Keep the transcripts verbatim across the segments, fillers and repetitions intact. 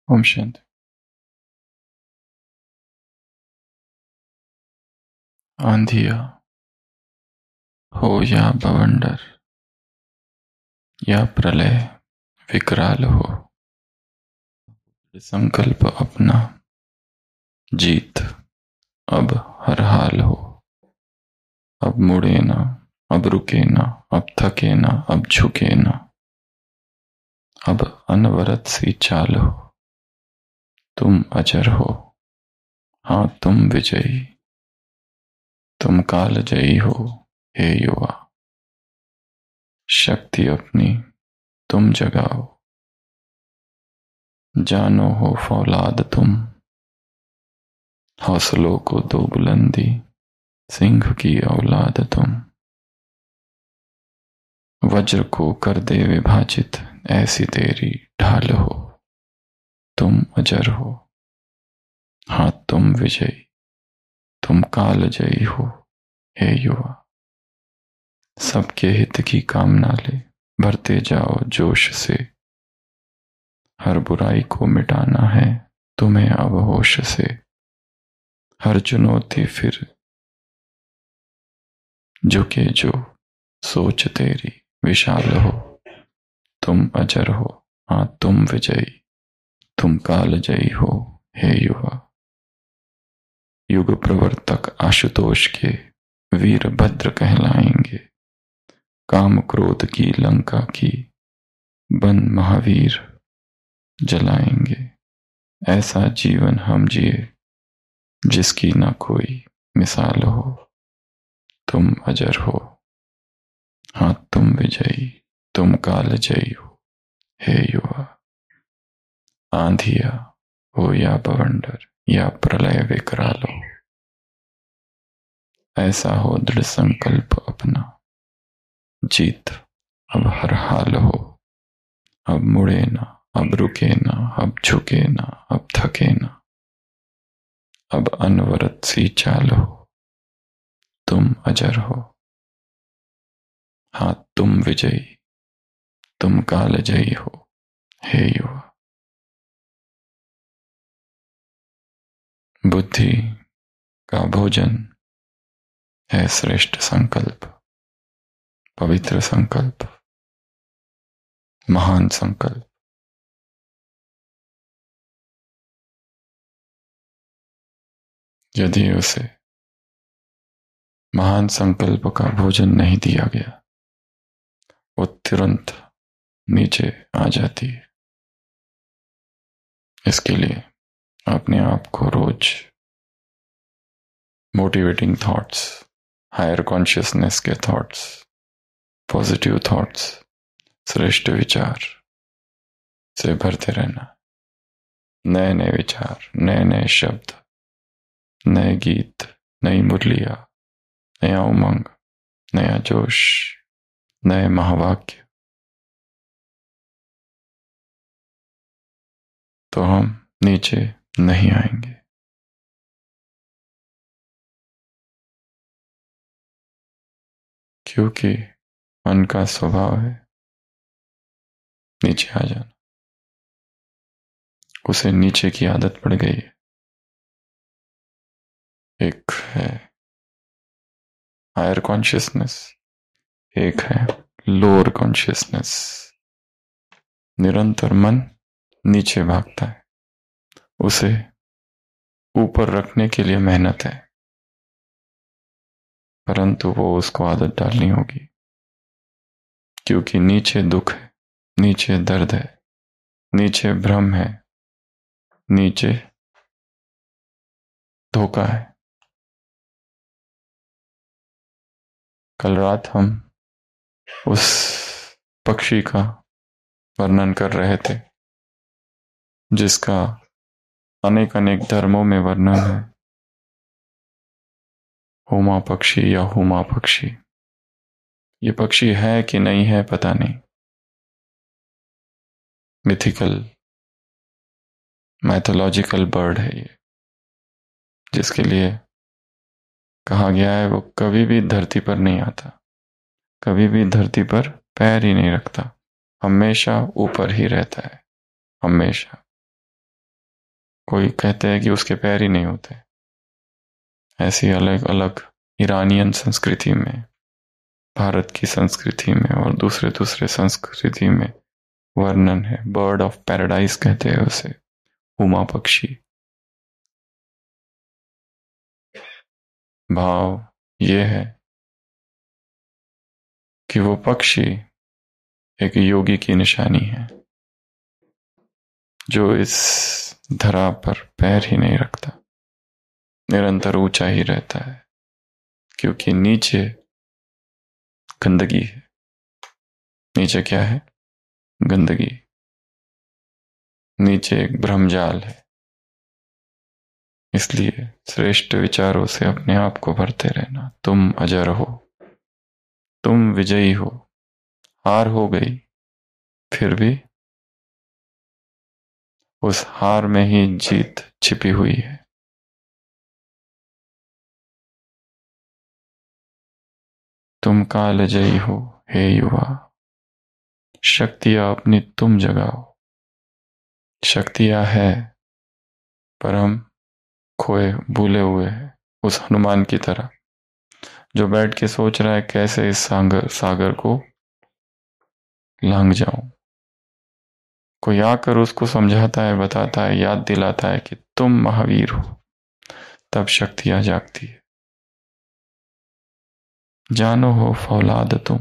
ओम शांति। आंधिया हो या बवंडर या प्रलय विकराल हो, संकल्प अपना जीत अब हर हाल हो। अब मुड़े ना, अब रुके ना, अब थके ना, अब झुके ना, अब अनवरत सी चाल हो। तुम अजर हो, हाँ तुम विजयी, तुम काल जयी हो हे युवा। शक्ति अपनी तुम जगाओ, जानो हो फौलाद तुम। हौसलों को दो बुलंदी, सिंह की औलाद तुम। वज्र को कर दे विभाजित, ऐसी तेरी ढाल हो। तुम अजर हो, हाँ तुम विजयी, तुम काल जयी हो हे युवा। सबके हित की कामना ले भरते जाओ जोश से। हर बुराई को मिटाना है तुम्हें अब होश से। हर चुनौती फिर झुके जो सोच तेरी विशाल हो। तुम अजर हो, हाँ तुम विजयी, तुम काल जयी हो हे युवा। युग प्रवर्तक आशुतोष के वीरभद्र कहलाएंगे। काम क्रोध की लंका की बन महावीर जलाएंगे। ऐसा जीवन हम जिए जिसकी ना कोई मिसाल हो। तुम अजर हो, हाँ तुम विजयी, तुम काल जयी हो हे युवा। आंधिया हो या बवंडर या प्रलय विकराल हो, ऐसा हो दृढ़ संकल्प अपना जीत अब हर हाल हो। अब मुड़े ना, अब रुके ना, अब झुके ना, अब थके ना, अब अनवरत सी चाल हो। तुम अजर हो, हाँ तुम विजयी, तुम काल जयी हो हे युवा। बुद्धि का भोजन है श्रेष्ठ संकल्प, पवित्र संकल्प, महान संकल्प। यदि उसे महान संकल्प का भोजन नहीं दिया गया, वो तुरंत नीचे आ जाती है। इसके लिए अपने आप को रोज मोटिवेटिंग थॉट्स, हायर कॉन्शियसनेस के थॉट्स, पॉजिटिव थॉट्स, श्रेष्ठ विचार से भरते रहना। नए नए विचार, नए नए शब्द, नए गीत, नई मुरलियां, नया उमंग, नया जोश, नए महावाक्य, तो हम नीचे नहीं आएंगे। क्योंकि मन का स्वभाव है नीचे आ जाना। उसे नीचे की आदत पड़ गई है। एक है हायर कॉन्शियसनेस, एक है लोअर कॉन्शियसनेस। निरंतर मन नीचे भागता है, उसे ऊपर रखने के लिए मेहनत है, परंतु वो उसको आदत डालनी होगी। क्योंकि नीचे दुख है, नीचे दर्द है, नीचे भ्रम है, नीचे धोखा है। कल रात हम उस पक्षी का वर्णन कर रहे थे जिसका अनेक अनेक धर्मों में वर्णन है। होमा पक्षी या हुमा पक्षी, ये पक्षी है कि नहीं है पता नहीं। मिथिकल मैथोलॉजिकल बर्ड है ये, जिसके लिए कहा गया है वो कभी भी धरती पर नहीं आता, कभी भी धरती पर पैर ही नहीं रखता, हमेशा ऊपर ही रहता है, हमेशा। कोई कहते हैं कि उसके पैर ही नहीं होते। ऐसी अलग अलग ईरानियन संस्कृति में, भारत की संस्कृति में और दूसरे दूसरे संस्कृति में वर्णन है। बर्ड ऑफ पैराडाइज कहते हैं उसे, हुमा पक्षी। भाव ये है कि वो पक्षी एक योगी की निशानी है जो इस धरा पर पैर ही नहीं रखता, निरंतर ऊंचा ही रहता है, क्योंकि नीचे गंदगी है। नीचे क्या है? गंदगी। नीचे एक भ्रमजाल है। इसलिए श्रेष्ठ विचारों से अपने आप को भरते रहना। तुम अजर हो, तुम विजयी हो। हार हो गई, फिर भी उस हार में ही जीत छिपी हुई है। तुम कालजयी हो हे युवा, शक्तियां अपनी तुम जगाओ। शक्तियां है, पर हम खोए भूले हुए हैं, उस हनुमान की तरह जो बैठ के सोच रहा है कैसे इस सागर सागर को लांघ जाऊं। कोई आकर उसको समझाता है, बताता है, याद दिलाता है कि तुम महावीर हो। तब शक्तियां जागती है। जानो हो फौलाद तुम,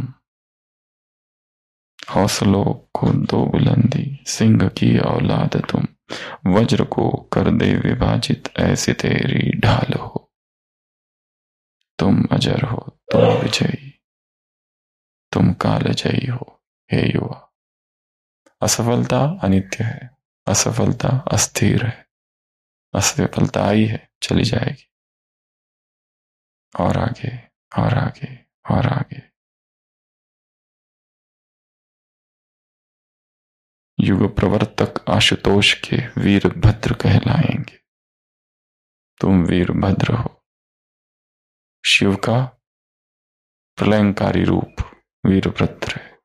हौसलों को दो बुलंदी, सिंह की औलाद तुम, वज्र को कर दे विभाजित, ऐसी तेरी ढाल हो। तुम अजर हो, तुम विजयी, तुम कालजयी हो हे युवा। असफलता अनित्य है, असफलता अस्थिर है। असफलता आई है, चली जाएगी। और आगे और आगे और आगे। युग प्रवर्तक आशुतोष के वीरभद्र कहलाएंगे। तुम वीरभद्र हो। शिव का प्रलयंकारी रूप वीरभद्र है,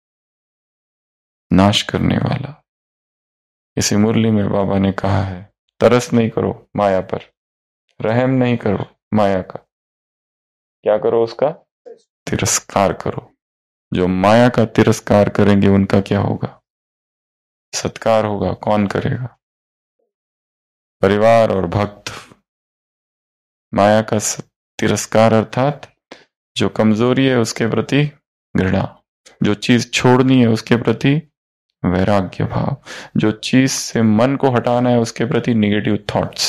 नाश करने वाला। इसी मुरली में बाबा ने कहा है, तरस नहीं करो माया पर, रहम नहीं करो माया का। क्या करो? उसका तिरस्कार करो। जो माया का तिरस्कार करेंगे उनका क्या होगा? सत्कार होगा। कौन करेगा? परिवार और भक्त। माया का तिरस्कार अर्थात जो कमजोरी है उसके प्रति घृणा, जो चीज छोड़नी है उसके प्रति वैराग्य भाव, जो चीज से मन को हटाना है उसके प्रति निगेटिव थॉट्स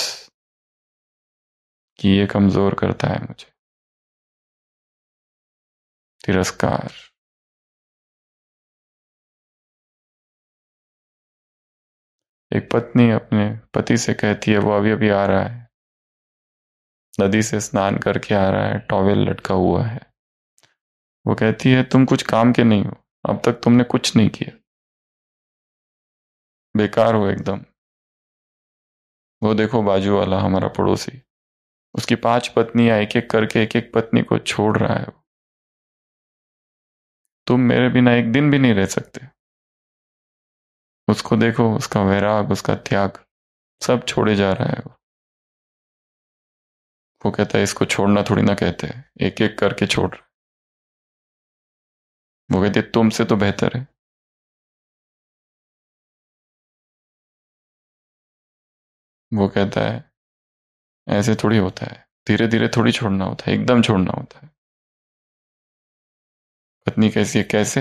कि ये कमजोर करता है मुझे। तिरस्कार। एक पत्नी अपने पति से कहती है, वो अभी अभी आ रहा है, नदी से स्नान करके आ रहा है, टॉवेल लटका हुआ है। वो कहती है, तुम कुछ काम के नहीं हो, अब तक तुमने कुछ नहीं किया, बेकार हो एकदम। वो देखो बाजू वाला हमारा पड़ोसी, उसकी पांच पत्नियां, एक एक करके एक एक पत्नी को छोड़ रहा है। तुम मेरे बिना एक दिन भी नहीं रह सकते। उसको देखो, उसका वैराग, उसका त्याग सब छोड़े जा रहा है। वो वो कहता है, इसको छोड़ना थोड़ी ना कहते हैं, एक एक करके छोड़ रहा है। वो कहती है, तुमसे तो बेहतर है। वो कहता है, ऐसे थोड़ी होता है, धीरे धीरे थोड़ी छोड़ना होता है, एकदम छोड़ना होता है। पत्नी कैसी है? कैसे?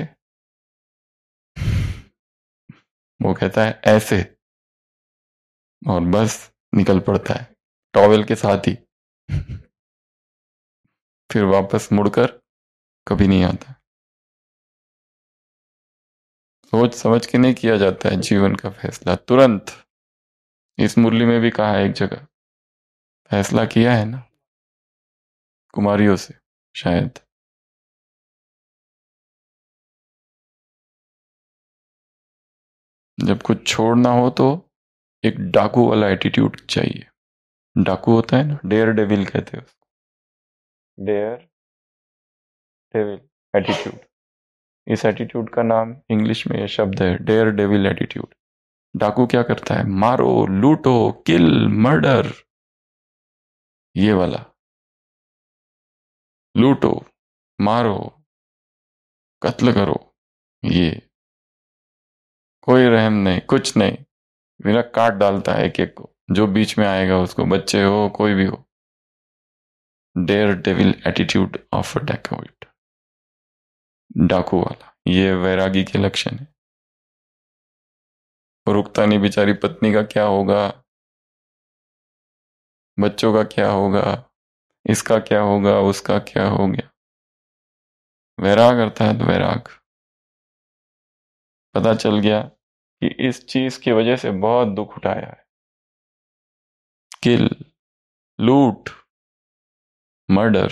वो कहता है ऐसे, और बस निकल पड़ता है टॉवेल के साथ ही। फिर वापस मुड़कर कभी नहीं आता। सोच समझ के नहीं किया जाता है जीवन का फैसला तुरंत। इस मुरली में भी कहा है एक जगह, फैसला किया है ना कुमारियों से शायद। जब कुछ छोड़ना हो तो एक डाकू वाला एटीट्यूड चाहिए। डाकू होता है ना, डेयर डेविल कहते हैं उसको, डेयर डेविल एटीट्यूड। इस एटीट्यूड का नाम इंग्लिश में ये शब्द है, डेयर डेविल एटीट्यूड। डाकू क्या करता है? मारो, लूटो, किल, मर्डर। ये वाला, लूटो, मारो, कत्ल करो, ये कोई रहम नहीं, कुछ नहीं, मेरा काट डालता है एक एक को, जो बीच में आएगा उसको, बच्चे हो कोई भी हो। Dare devil attitude of a dacoit, डाकू वाला, ये वैरागी के लक्षण है। रुकता नहीं, बेचारी पत्नी का क्या होगा, बच्चों का क्या होगा, इसका क्या होगा, उसका क्या हो गया। वैराग अर्थात वैराग, पता चल गया कि इस चीज की वजह से बहुत दुख उठाया है। किल, लूट, मर्डर।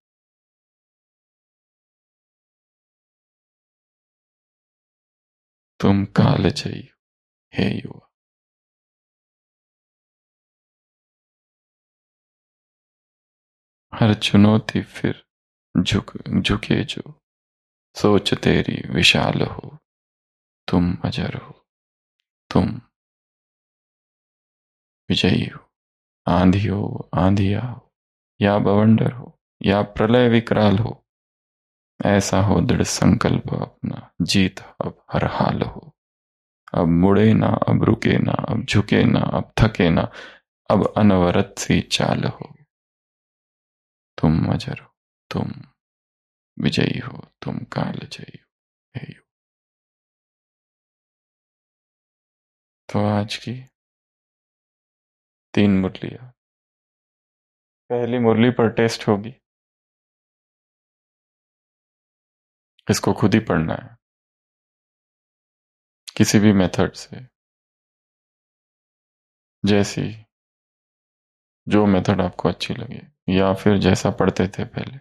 तुम कालजयी हे युवा। हर चुनौती फिर झुक झुके जो, सोच तेरी विशाल हो, तुम अजर हो, तुम विजयी हो। आंधी हो, आंधिया हो, या बवंडर हो, या प्रलय विकराल हो, ऐसा हो दृढ़ संकल्प अपना, जीत अब हर हाल हो। अब मुड़े ना, अब रुके ना, अब झुके ना, अब थके ना, अब अनवरत सी चाल हो। तुम अजर हो, तुम विजयी हो, तुम कालजयी हो, हे युवा। तो आज की तीन मुरलियां, पहली मुरली पर टेस्ट होगी, इसको खुद ही पढ़ना है किसी भी मेथड से, जैसी जो मेथड आपको अच्छी लगे, या फिर जैसा पढ़ते थे पहले।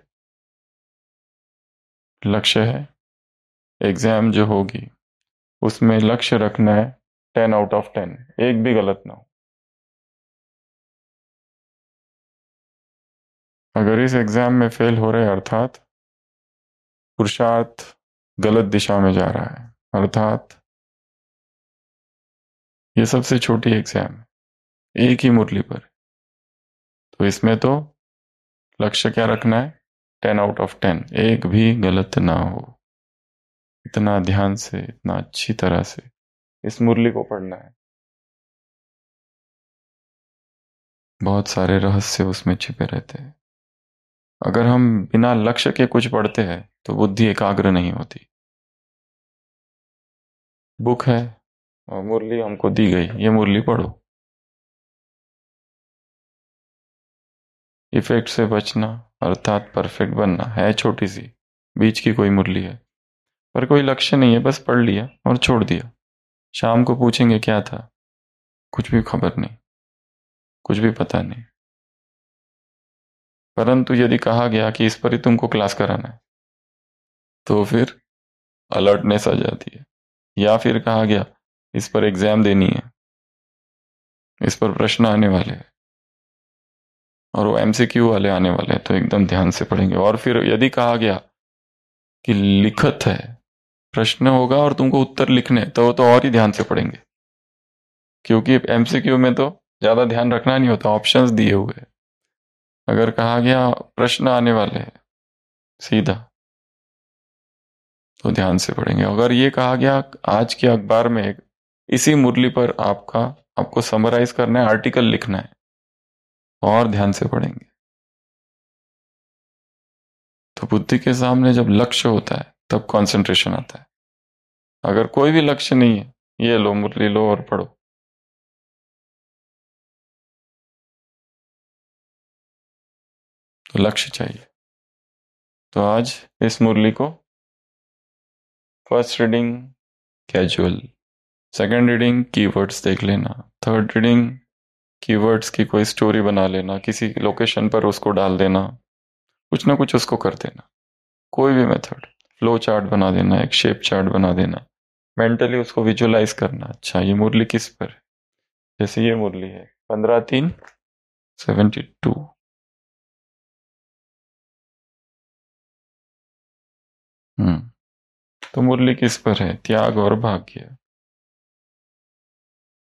लक्ष्य है एग्जाम जो होगी उसमें लक्ष्य रखना है टेन आउट ऑफ टेन, एक भी गलत ना हो। अगर इस एग्जाम में फेल हो रहे अर्थात पुरुषार्थ गलत दिशा में जा रहा है, अर्थात ये सबसे छोटी एग्जाम है, एक ही मुरली पर, तो इसमें तो लक्ष्य क्या रखना है? टेन आउट ऑफ टेन, एक भी गलत ना हो। इतना ध्यान से, इतना अच्छी तरह से इस मुरली को पढ़ना है। बहुत सारे रहस्य उसमें छिपे रहते हैं। अगर हम बिना लक्ष्य के कुछ पढ़ते हैं तो बुद्धि एकाग्र नहीं होती। बुक है और मुरली हमको दी गई, ये मुरली पढ़ो। इफेक्ट से बचना अर्थात परफेक्ट बनना है छोटी सी, बीच की कोई मुरली है, पर कोई लक्ष्य नहीं है, बस पढ़ लिया और छोड़ दिया। शाम को पूछेंगे क्या था, कुछ भी खबर नहीं, कुछ भी पता नहीं। परंतु यदि कहा गया कि इस पर ही तुमको क्लास कराना है, तो फिर अलर्टनेस आ जाती है। या फिर कहा गया इस पर एग्जाम देनी है, इस पर प्रश्न आने वाले हैं, और वो एमसीक्यू वाले आने वाले हैं, तो एकदम ध्यान से पढ़ेंगे। और फिर यदि कहा गया कि लिखत है, प्रश्न होगा और तुमको उत्तर लिखने, तो तो और ही ध्यान से पढ़ेंगे, क्योंकि एमसीक्यू में तो ज्यादा ध्यान रखना नहीं होता, ऑप्शंस दिए हुए हैं। अगर कहा गया प्रश्न आने वाले हैं सीधा, तो ध्यान से पढ़ेंगे। अगर ये कहा गया आज के अखबार में इसी मुरली पर आपका आपको समराइज करना है, आर्टिकल लिखना है, और ध्यान से पढ़ेंगे। तो बुद्धि के सामने जब लक्ष्य होता है तब कंसंट्रेशन आता है। अगर कोई भी लक्ष्य नहीं है, ये लो मुरली लो और पढ़ो। तो लक्ष्य चाहिए। तो आज इस मुरली को first reading casual, second reading keywords देख लेना, थर्ड रीडिंग कीवर्ड्स की कोई स्टोरी बना लेना, किसी लोकेशन पर उसको डाल देना, कुछ ना कुछ उसको कर देना। कोई भी मेथड, फ्लो चार्ट बना देना, एक शेप चार्ट बना देना, मेंटली उसको विजुअलाइज करना। अच्छा ये मुरली किस पर है, जैसे ये मुरली है पंद्रह तीन सेवेंटी टू, हम्म तो मुरली किस पर है? त्याग और भाग्य।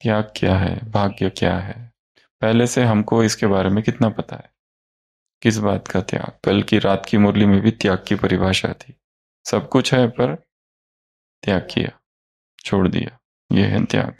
त्याग क्या है, भाग्य क्या है, पहले से हमको इसके बारे में कितना पता है? किस बात का त्याग? कल की रात की मुरली में भी त्याग की परिभाषा थी। सब कुछ है पर त्याग किया, छोड़ दिया, ये है त्याग।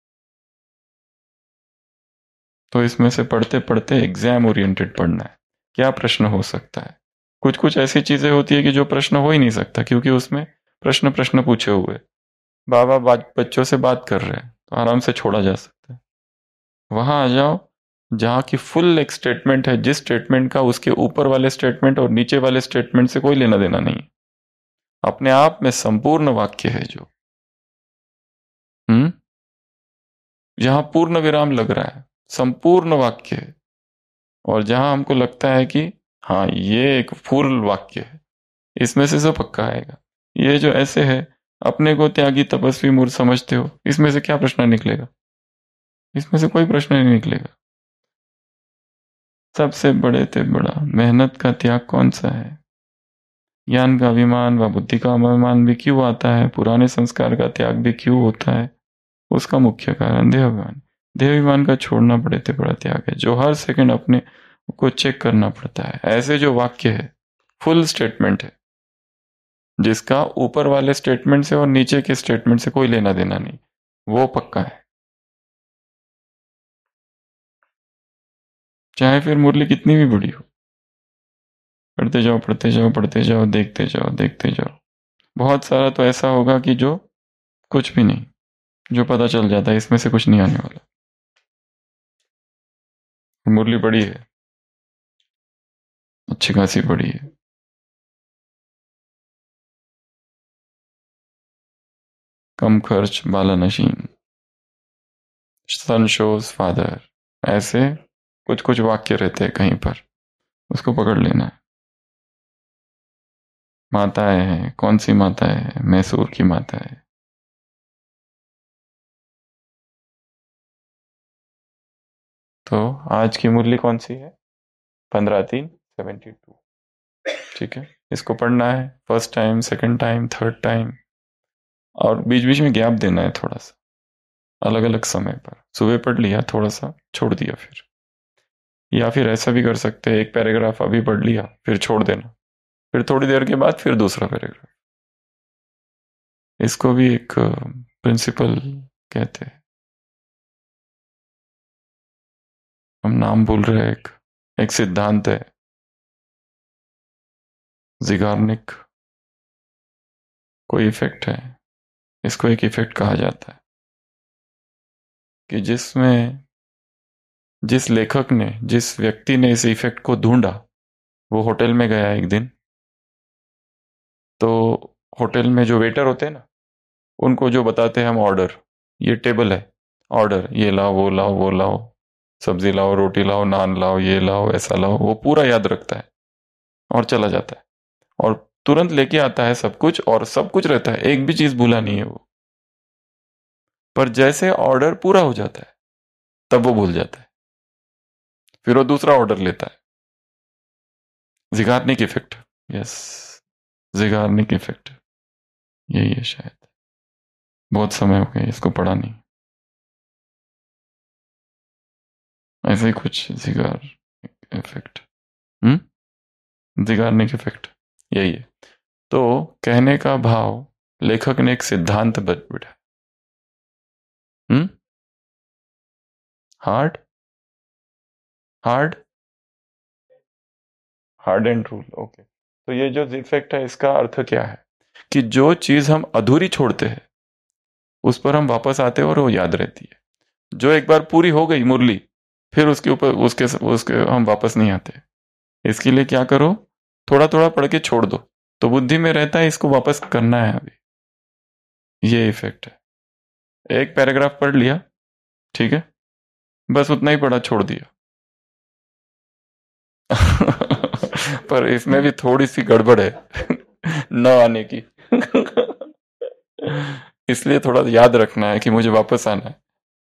तो इसमें से पढ़ते पढ़ते एग्जाम ओरिएंटेड पढ़ना है। क्या प्रश्न हो सकता है? कुछ कुछ ऐसी चीजें होती है कि जो प्रश्न हो ही नहीं सकता, क्योंकि उसमें प्रश्न प्रश्न पूछे हुए। बाबा बच्चों से बात कर रहे हैं तो आराम से छोड़ा जा सकता है। वहां आ जाओ जहां की फुल एक स्टेटमेंट है, जिस स्टेटमेंट का उसके ऊपर वाले स्टेटमेंट और नीचे वाले स्टेटमेंट से कोई लेना देना नहीं, अपने आप में संपूर्ण वाक्य है जो, हम्म जहां पूर्ण विराम लग रहा है, संपूर्ण वाक्य है। और जहां हमको लगता है कि हाँ ये एक पूर्ण वाक्य है, इसमें से सब पक्का आएगा। ये जो ऐसे है, अपने को त्यागी तपस्वी मूर्ख समझते हो, इसमें से क्या प्रश्न निकलेगा? इसमें से कोई प्रश्न नहीं निकलेगा। सबसे बड़े ते बड़ा मेहनत का त्याग कौन सा है? ज्ञान का अभिमान व बुद्धि का अभिमान भी क्यों आता है? पुराने संस्कार का त्याग भी क्यों होता है? उसका मुख्य कारण देहाभिमान। देहाभिमान का छोड़ना बड़े ते बड़ा त्याग है, जो हर सेकंड अपने को चेक करना पड़ता है। ऐसे जो वाक्य है फुल स्टेटमेंट है, जिसका ऊपर वाले स्टेटमेंट से और नीचे के स्टेटमेंट से कोई लेना देना नहीं, वो पक्का है। चाहे फिर मुरली कितनी भी बड़ी हो, पढ़ते जाओ पढ़ते जाओ पढ़ते जाओ, देखते जाओ देखते जाओ। बहुत सारा तो ऐसा होगा कि जो कुछ भी नहीं, जो पता चल जाता है इसमें से कुछ नहीं आने वाला। मुरली बड़ी है, अच्छी खासी बड़ी है। कम खर्च बाला नशीन, सन शोज फादर, ऐसे कुछ कुछ वाक्य रहते हैं कहीं पर, उसको पकड़ लेना है। माताएं हैं, कौन सी माता है? मैसूर की माता है। तो आज की मुरली कौन सी है? पंद्रह तीन सेवेंटी टू। ठीक है, इसको पढ़ना है first time, second time, third time, और बीच बीच में गैप देना है थोड़ा सा, अलग अलग समय पर। सुबह पढ़ लिया, थोड़ा सा छोड़ दिया फिर, या फिर ऐसा भी कर सकते हैं, एक पैराग्राफ अभी पढ़ लिया फिर छोड़ देना, फिर थोड़ी देर के बाद फिर दूसरा पैराग्राफ। इसको भी एक प्रिंसिपल कहते हैं, हम नाम भूल रहे हैं। एक एक सिद्धांत है, जिगार्निक कोई इफेक्ट है, इसको एक इफेक्ट कहा जाता है, कि जिसमें जिस लेखक ने, जिस व्यक्ति ने इस इफेक्ट को ढूंढा, वो होटल में गया एक दिन। तो होटल में जो वेटर होते हैं ना, उनको जो बताते हैं हम ऑर्डर, ये टेबल है, ऑर्डर, ये लाओ वो लाओ वो लाओ, सब्जी लाओ रोटी लाओ नान लाओ ये लाओ ऐसा लाओ, वो पूरा याद रखता है और चला जाता है, और तुरंत लेके आता है सब कुछ, और सब कुछ रहता है, एक भी चीज भूला नहीं है वो। पर जैसे ऑर्डर पूरा हो जाता है तब वो भूल जाता है, फिर वो दूसरा ऑर्डर लेता है। Zeigarnik effect, yes, Zeigarnik effect, यही है शायद। बहुत समय हो गया इसको पढ़ा नहीं। ऐसे ही कुछ जिगार इफेक्ट, हम्म जिगार्निक इफेक्ट, यही है। तो कहने का भाव, लेखक ने एक सिद्धांत बिठा। Hmm hard hard hard and rule, okay. तो ये जो इफेक्ट है, इसका अर्थ क्या है? कि जो चीज हम अधूरी छोड़ते हैं उस पर हम वापस आते हैं और वो याद रहती है। जो एक बार पूरी हो गई मुरली, फिर उसके ऊपर उसके उसके हम वापस नहीं आते। इसके लिए क्या करो, थोड़ा थोड़ा पढ़ के छोड़ दो, तो बुद्धि में रहता है इसको वापस करना है अभी। ये इफेक्ट है। एक पैराग्राफ पढ़ लिया, ठीक है, बस उतना ही पढ़ा, छोड़ दिया। पर इसमें भी थोड़ी सी गड़बड़ है न आने की। इसलिए थोड़ा याद रखना है कि मुझे वापस आना है।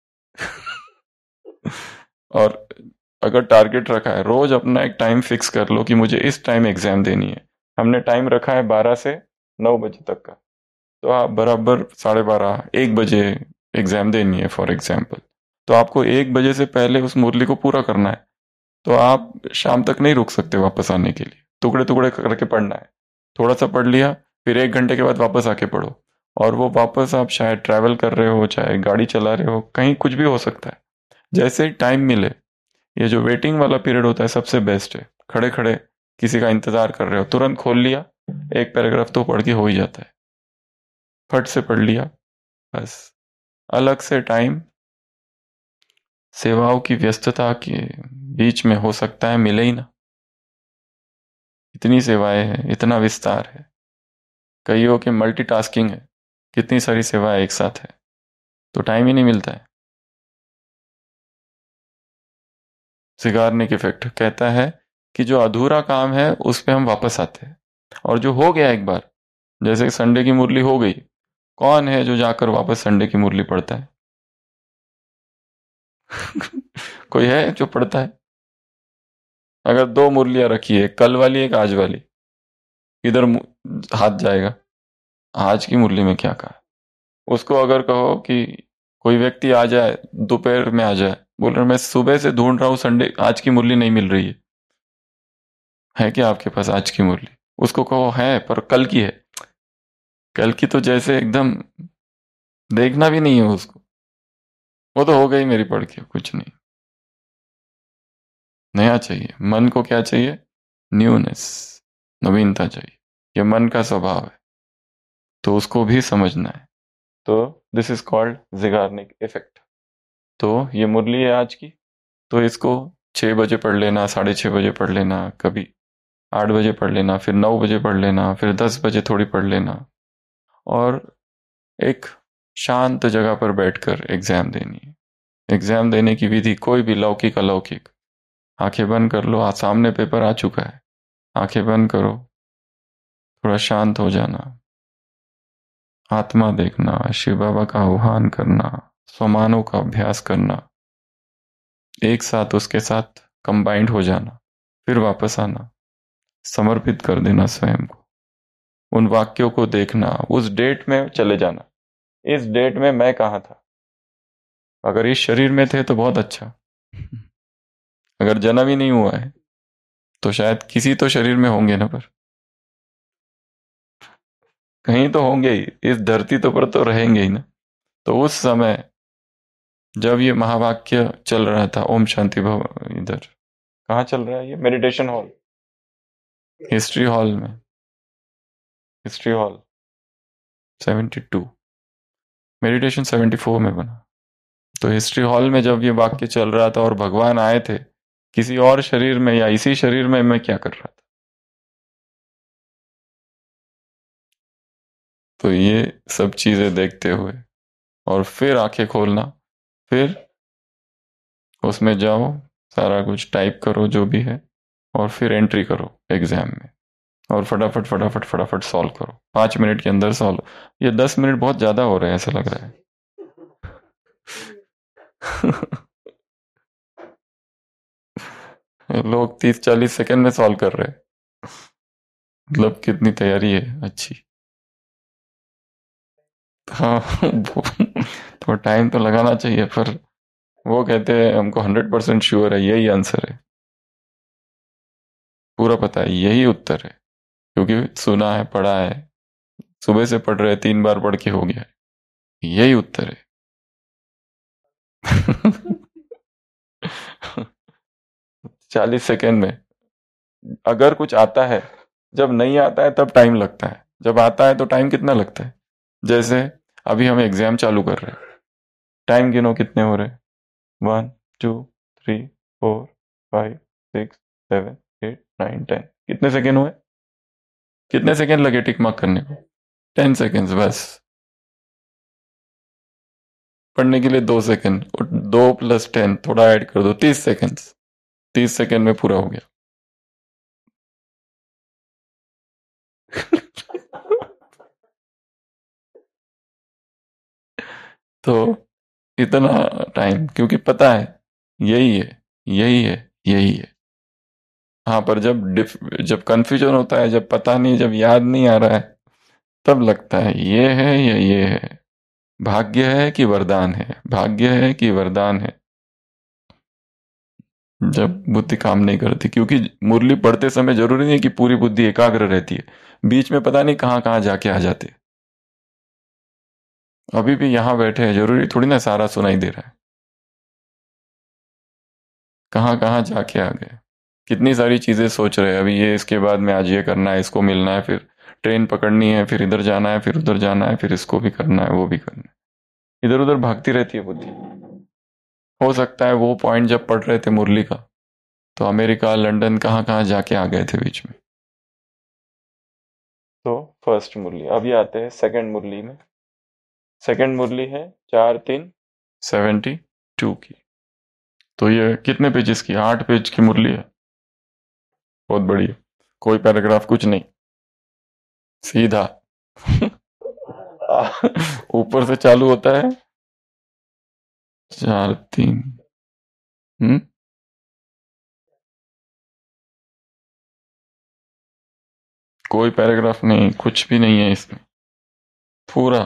और अगर टारगेट रखा है, रोज अपना एक टाइम फिक्स कर लो कि मुझे इस टाइम एग्जाम देनी है। हमने टाइम रखा है बारह से नौ बजे तक का, तो आप बराबर साढ़े बारह एक बजे एग्जाम देनी है फॉर एग्जाम्पल, तो आपको एक बजे से पहले उस मुरली को पूरा करना है, तो आप शाम तक नहीं रुक सकते वापस आने के लिए, टुकड़े टुकड़े करके पढ़ना है। थोड़ा सा पढ़ लिया, फिर एक घंटे के बाद वापस आके पढ़ो, और वो वापस आप शायद ट्रैवल कर रहे हो, चाहे गाड़ी चला रहे हो, कहीं कुछ भी हो सकता है, जैसे टाइम मिले। ये जो वेटिंग वाला पीरियड होता है सबसे बेस्ट है, खड़े खड़े किसी का इंतजार कर रहे हो, तुरंत खोल लिया, एक पैराग्राफ तो पढ़ के हो ही जाता है, फट से पढ़ लिया बस। अलग से टाइम सेवाओं की व्यस्तता के बीच में हो सकता है मिले ही ना, इतनी सेवाएं हैं, इतना विस्तार है, कईयों के मल्टीटास्किंग है, कितनी सारी सेवाएं एक साथ है, तो टाइम ही नहीं मिलता है। सिगारनिक इफेक्ट कहता है कि जो अधूरा काम है उस पे हम वापस आते हैं, और जो हो गया एक बार, जैसे संडे की मुरली हो गई, कौन है जो जाकर वापस संडे की मुरली पढ़ता है? कोई है जो पढ़ता है? अगर दो मुरलियां रखी है, कल वाली एक आज वाली, इधर हाथ जाएगा, आज की मुरली में क्या कहा? उसको अगर कहो कि कोई व्यक्ति आ जाए, दोपहर में आ जाए, बोल रहे मैं सुबह से ढूंढ रहा हूं संडे आज की मुरली नहीं मिल रही है, है क्या आपके पास आज की मुरली? उसको कहो है पर कल की है, कल की तो जैसे एकदम देखना भी नहीं है उसको, वो तो हो गई मेरी पढ़ के, कुछ नहीं, नया चाहिए। मन को क्या चाहिए? न्यूनेस, नवीनता चाहिए, ये मन का स्वभाव है, तो उसको भी समझना है। तो this is called Zeigarnik effect. तो ये मुरली है आज की, तो इसको छः बजे पढ़ लेना, साढ़े छः बजे पढ़ लेना, कभी आठ बजे पढ़ लेना, फिर नौ बजे पढ़ लेना, फिर दस बजे थोड़ी पढ़ लेना, और एक शांत जगह पर बैठकर एग्जाम देनी है। एग्जाम देने की विधि कोई भी, लौकिक अलौकिक, आंखें बंद कर लो, आज सामने पेपर आ चुका है, आंखें बंद करो, थोड़ा शांत हो जाना, आत्मा देखना, शिव बाबा का आह्वान करना, स्वमानों का अभ्यास करना, एक साथ उसके साथ कंबाइंड हो जाना, फिर वापस आना, समर्पित कर देना स्वयं को, उन वाक्यों को देखना, उस डेट में चले जाना, इस डेट में मैं कहाँ था, अगर इस शरीर में थे तो बहुत अच्छा, अगर जन्म ही नहीं हुआ है तो शायद किसी तो शरीर में होंगे ना, पर कहीं तो होंगे ही, इस धरती तो पर तो रहेंगे ही ना। तो उस समय जब ये महावाक्य चल रहा था, ओम शांति भव, इधर कहाँ चल रहा है ये? मेडिटेशन हॉल, हिस्ट्री हॉल में, history hall seventy two, meditation seventy four में बना। तो हिस्ट्री हॉल में जब ये वाक्य चल रहा था और भगवान आए थे किसी और शरीर में या इसी शरीर में, मैं क्या कर रहा था? तो ये सब चीजें देखते हुए और फिर आंखें खोलना, फिर उसमें जाओ, सारा कुछ टाइप करो जो भी है, और फिर एंट्री करो एग्जाम में, और फटाफट फटाफट फटाफट सॉल्व करो, पांच मिनट के अंदर सॉल्व। ये दस मिनट बहुत ज्यादा हो रहे हैं ऐसा लग रहा है। लोग तीस चालीस सेकंड में सॉल्व कर रहे हैं, मतलब कितनी तैयारी है अच्छी। हाँ, थोड़ा टाइम तो लगाना चाहिए, पर वो कहते हैं हमको हंड्रेड परसेंट श्योर है यही आंसर है, पूरा पता है यही उत्तर है, क्योंकि सुना है, पढ़ा है, सुबह से पढ़ रहे, तीन बार पढ़ के हो गया है, यही उत्तर है। चालीस सेकेंड में अगर कुछ आता है, जब नहीं आता है तब टाइम लगता है, जब आता है तो टाइम कितना लगता है? जैसे अभी हम एग्जाम चालू कर रहे हैं, टाइम गिनो कितने हो रहे हैं, one two three four five six seven eight nine ten, कितने सेकेंड हुए? कितने सेकेंड लगे टिक मार्क करने को? टेन सेकेंड्स बस। पढ़ने के लिए दो सेकेंड, दो प्लस टेन थोड़ा ऐड कर दो, तीस सेकेंड्स, तीस सेकेंड में पूरा हो गया। तो इतना टाइम, क्योंकि पता है यही है, यही है, यही है। हाँ, पर जब डिफ जब कंफ्यूजन होता है, जब पता नहीं, जब याद नहीं आ रहा है, तब लगता है ये है या ये है, भाग्य है कि वरदान है, भाग्य है कि वरदान है जब बुद्धि काम नहीं करती। क्योंकि मुरली पढ़ते समय जरूरी नहीं कि पूरी बुद्धि एकाग्र रहती है, बीच में पता नहीं कहां कहां जाके आ जाते हैं। अभी भी यहां बैठे हैं, जरूरी थोड़ी ना सारा सुनाई दे रहा है, कहां कहां जाके आ गए। कितनी सारी चीजें सोच रहे हैं, अभी ये इसके बाद में आज ये करना है, इसको मिलना है, फिर ट्रेन पकड़नी है, फिर इधर जाना है, फिर उधर जाना है, फिर इसको भी करना है, वो भी करना है, इधर उधर भागती रहती है बुद्धि। हो सकता है वो पॉइंट जब पढ़ रहे थे मुरली का, तो अमेरिका लंदन कहाँ कहाँ जाके आ गए थे बीच में। तो फर्स्ट मुरली, अभी आते हैं सेकंड मुरली में। सेकंड मुरली है चार तीन सेवेंटी टू की। तो ये कितने पेजेस की, आठ पेज की मुरली है, बहुत बड़ी है, कोई पैराग्राफ कुछ नहीं, सीधा ऊपर से चालू होता है चार तीन। हम्म कोई पैराग्राफ नहीं, कुछ भी नहीं है इसमें, पूरा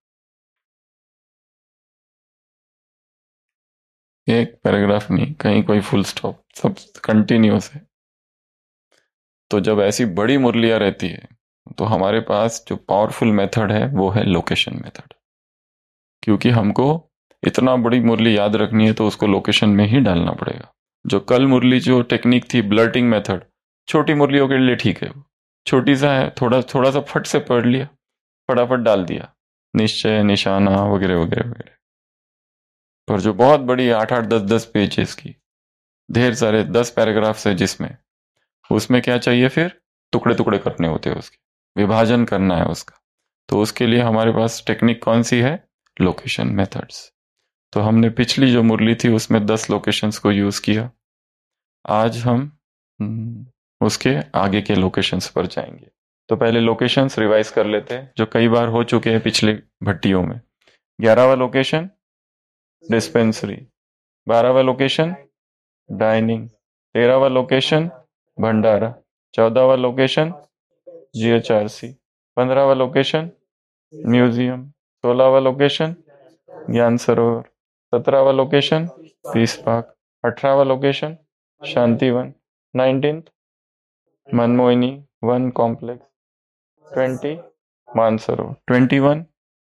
एक पैराग्राफ नहीं, कहीं कोई फुल स्टॉप, सब कंटिन्यूस है। तो जब ऐसी बड़ी मुरलियां रहती है तो हमारे पास जो पावरफुल मेथड है वो है लोकेशन मेथड। क्योंकि हमको इतना बड़ी मुरली याद रखनी है तो उसको लोकेशन में ही डालना पड़ेगा। जो कल मुरली जो टेक्निक थी ब्लर्टिंग मेथड, छोटी मुरलियों के लिए ठीक है, वो छोटी सा है, थोड़ा थोड़ा सा फट से पढ़ लिया, फटाफट डाल दिया, निश्चय निशाना वगैरह वगैरह वगैरह। पर जो बहुत बड़ी आठ आठ दस दस पेजेस की ढेर सारे दस पैराग्राफ्स है जिसमें, उसमें क्या चाहिए फिर, टुकड़े टुकड़े करने होते हैं उसके, विभाजन करना है उसका। तो उसके लिए हमारे पास टेक्निक कौन सी है, लोकेशन मेथड्स। तो हमने पिछली जो मुरली थी उसमें दस लोकेशंस को यूज किया। आज हम हम्म, उसके आगे के लोकेशंस पर जाएंगे। तो पहले लोकेशंस रिवाइज कर लेते हैं जो कई बार हो चुके हैं पिछले भट्टियों में। ग्यारहवा लोकेशन डिस्पेंसरी, बारहवा लोकेशन डाइनिंग, तेरहवा लोकेशन भंडारा, चौदहवा लोकेशन जीएचआरसी, पंद्रहवा लोकेशन म्यूजियम, सोलहवा लोकेशन ज्ञान सरोवर, सत्रहवा लोकेशन पीस पार्क, अठारहवा location Shantivan, nineteen Manmohini Van complex, twenty Mansarovar, twenty one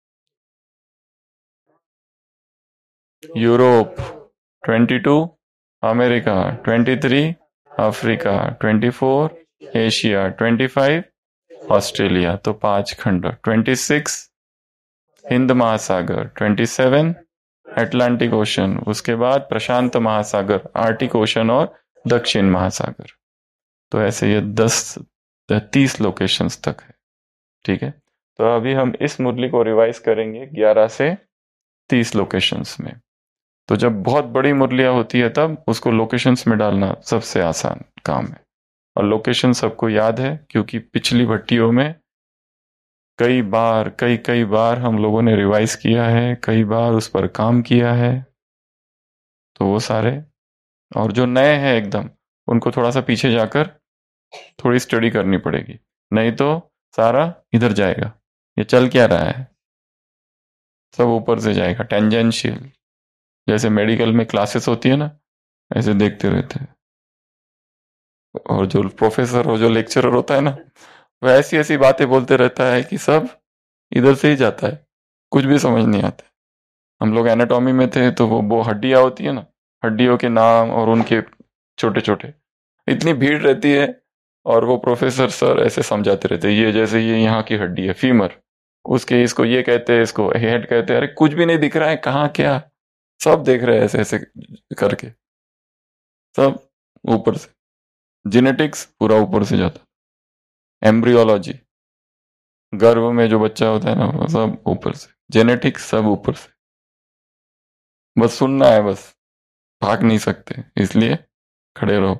Europe, twenty two America, twenty three Africa, twenty four Asia, twenty five Australia, तो पांच खंड, ट्वेंटी सिक्स हिंद महासागर, ट्वेंटी सेवन अटलांटिक ओशन, उसके बाद प्रशांत महासागर, आर्टिक ओशन और दक्षिण महासागर। तो ऐसे ये दस तीस लोकेशंस तक है। ठीक है, तो अभी हम इस मुरली को रिवाइज करेंगे ग्यारह से तीस लोकेशंस में। तो जब बहुत बड़ी मुरलियां होती है तब उसको लोकेशंस में डालना सबसे आसान काम है। और लोकेशन सबको याद है क्योंकि पिछली भट्टियों में कई बार कई कई बार हम लोगों ने रिवाइज किया है, कई बार उस पर काम किया है। तो वो सारे, और जो नए हैं एकदम, उनको थोड़ा सा पीछे जाकर थोड़ी स्टडी करनी पड़ेगी, नहीं तो सारा इधर जाएगा। ये चल क्या रहा है, सब ऊपर से जाएगा, टेंजेंशियल, जैसे मेडिकल में क्लासेस होती है ना, ऐसे देखते रहते हैं। और जो प्रोफेसर और जो लेक्चरर होता है ना, वो ऐसी ऐसी बातें बोलते रहता है कि सब इधर से ही जाता है, कुछ भी समझ नहीं आता। हम लोग एनाटॉमी में थे तो वो वो हड्डियां होती है ना, हड्डियों के नाम और उनके छोटे छोटे, इतनी भीड़ रहती है, और वो प्रोफेसर सर ऐसे समझाते रहते हैं, ये जैसे ये यहाँ की हड्डी है फीमर, उसके इसको ये कहते हैं, इसको हेड कहते हैं। अरे कुछ भी नहीं दिख रहा है, कहाँ क्या, सब देख रहे हैं ऐसे ऐसे करके, सब ऊपर से। जेनेटिक्स पूरा ऊपर से जाता, एम्ब्रियोलॉजी, गर्भ में जो बच्चा होता है ना, वो सब ऊपर से, जेनेटिक्स सब ऊपर से। बस सुनना है, बस भाग नहीं सकते, इसलिए खड़े रहो।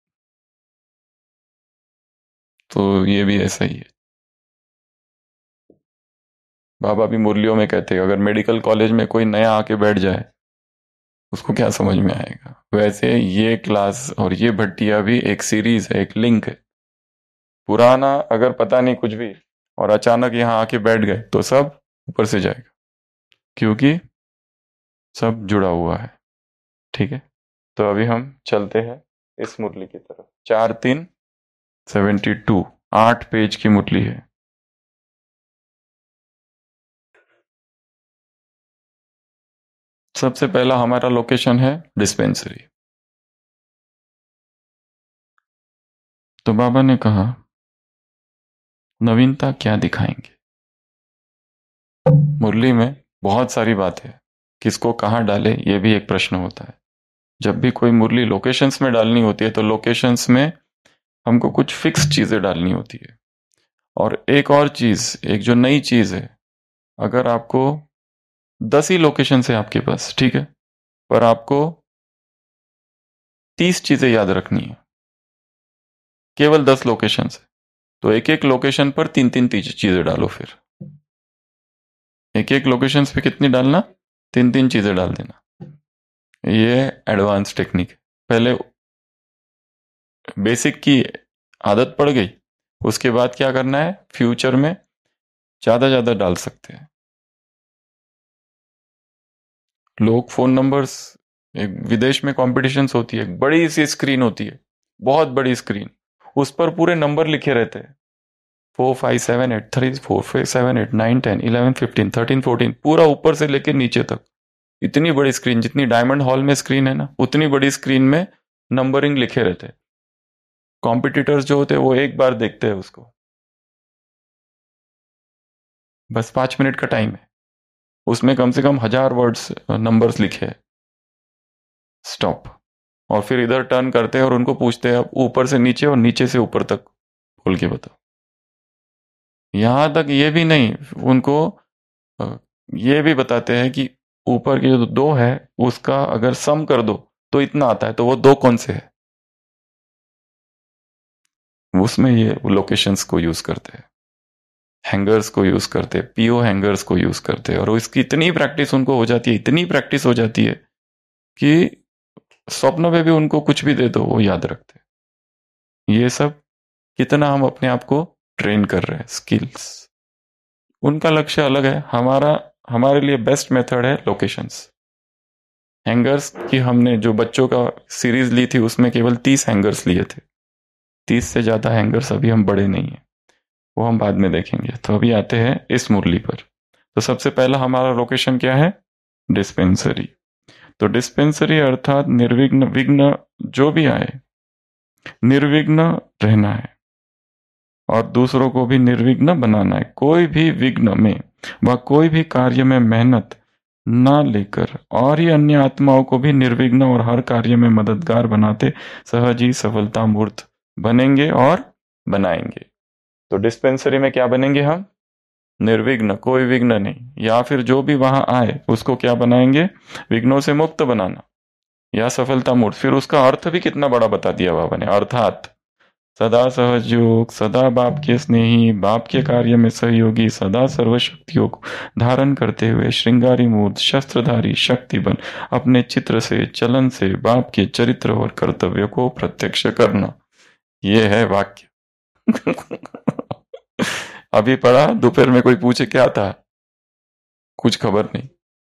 तो ये भी ऐसा ही है। बाबा भी मुरलियों में कहते हैं अगर मेडिकल कॉलेज में कोई नया आके बैठ जाए उसको क्या समझ में आएगा। वैसे ये क्लास और ये भट्टिया भी एक सीरीज है, एक लिंक है। पुराना अगर पता नहीं कुछ भी और अचानक यहाँ आके बैठ गए तो सब ऊपर से जाएगा। क्योंकि सब जुड़ा हुआ है। ठीक है, तो अभी हम चलते हैं इस मुरली की तरफ। चार तीन सेवेंटी टू, आठ पेज की मुरली है। सबसे पहला हमारा लोकेशन है डिस्पेंसरी। तो बाबा ने कहा नवीनता क्या दिखाएंगे। मुरली में बहुत सारी बातें हैं, किसको कहाँ डाले ये भी एक प्रश्न होता है। जब भी कोई मुरली लोकेशंस में डालनी होती है तो लोकेशंस में हमको कुछ फिक्स चीजें डालनी होती है। और एक और चीज, एक जो नई चीज है, अगर आपको दस ही लोकेशन है आपके पास, ठीक है, पर आपको तीस चीजें याद रखनी है, केवल दस लोकेशन है, तो एक एक लोकेशन पर तीन तीन चीजें डालो। फिर एक एक लोकेशन पे कितनी डालना, तीन तीन चीजें डाल देना। ये एडवांस टेक्निक है। पहले बेसिक की आदत पड़ गई, उसके बाद क्या करना है, फ्यूचर में ज्यादा ज्यादा डाल सकते हैं। लोग फोन नंबर्स, एक विदेश में कॉम्पिटिशन्स होती है, बड़ी सी स्क्रीन होती है, बहुत बड़ी स्क्रीन, उस पर पूरे नंबर लिखे रहते हैं, four five seven eight three four five seven eight nine ten eleven fifteen thirteen fourteen, पूरा ऊपर से लेकर नीचे तक। इतनी बड़ी स्क्रीन, जितनी डायमंड हॉल में स्क्रीन है ना, उतनी बड़ी स्क्रीन में नंबरिंग लिखे रहते हैं। कॉम्पिटिटर्स जो होते हैं वो एक बार देखते हैं उसको, बस पांच मिनट का टाइम है, उसमें कम से कम हजार वर्ड्स नंबर्स लिखे हैं। स्टॉप। और फिर इधर टर्न करते हैं और उनको पूछते हैं अब ऊपर से नीचे और नीचे से ऊपर तक बोल के बताओ। यहां तक ये भी नहीं, उनको ये भी बताते हैं कि ऊपर की जो दो है उसका अगर सम कर दो तो इतना आता है, तो वो दो कौन से है, उसमें ये लोकेशंस को यूज करते हैं, हैंगर्स को यूज करते हैं, पीओ हैंगर्स को यूज करते हैं। और इसकी इतनी प्रैक्टिस उनको हो जाती है, इतनी प्रैक्टिस हो जाती है कि स्वप्न में भी उनको कुछ भी दे दो वो याद रखते हैं। ये सब कितना हम अपने आप को ट्रेन कर रहे हैं, स्किल्स। उनका लक्ष्य अलग है, हमारा हमारे लिए बेस्ट मेथड है लोकेशंस। हैंगर्स की हमने जो बच्चों का सीरीज ली थी उसमें केवल तीस हैंगर्स लिए थे, तीस से ज्यादा हैंगर्स अभी हम बड़े नहीं है, वो हम बाद में देखेंगे। तो अभी आते हैं इस मुरली पर। तो सबसे पहला हमारा लोकेशन क्या है, डिस्पेंसरी। तो डिस्पेंसरी अर्थात निर्विघ्न, विघ्न जो भी आए निर्विघ्न रहना है और दूसरों को भी निर्विघ्न बनाना है। कोई भी विघ्न में व कोई भी कार्य में मेहनत ना लेकर और ही अन्य आत्माओं को भी निर्विघ्न और हर कार्य में मददगार बनाते सहज ही सफलता मूर्त बनेंगे और बनाएंगे। तो डिस्पेंसरी में क्या बनेंगे हम, निर्विघ्न, कोई विघ्न नहीं, या फिर जो भी वहां आए उसको क्या बनाएंगे, विघ्नों से मुक्त बनाना या सफलता मूर्त। फिर उसका अर्थ भी कितना बड़ा बता दिया बाबा ने, अर्थात सदा सहयोग, सदा बाप के स्नेही, बाप के कार्य में सहयोगी, सदा सर्वशक्तियों को धारण करते हुए श्रृंगारी मूर्त शस्त्रधारी शक्ति बन अपने चित्र से, चलन से बाप के चरित्र और कर्तव्य को प्रत्यक्ष करना। ये है वाक्य। अभी पढ़ा, दोपहर में कोई पूछे क्या था, कुछ खबर नहीं।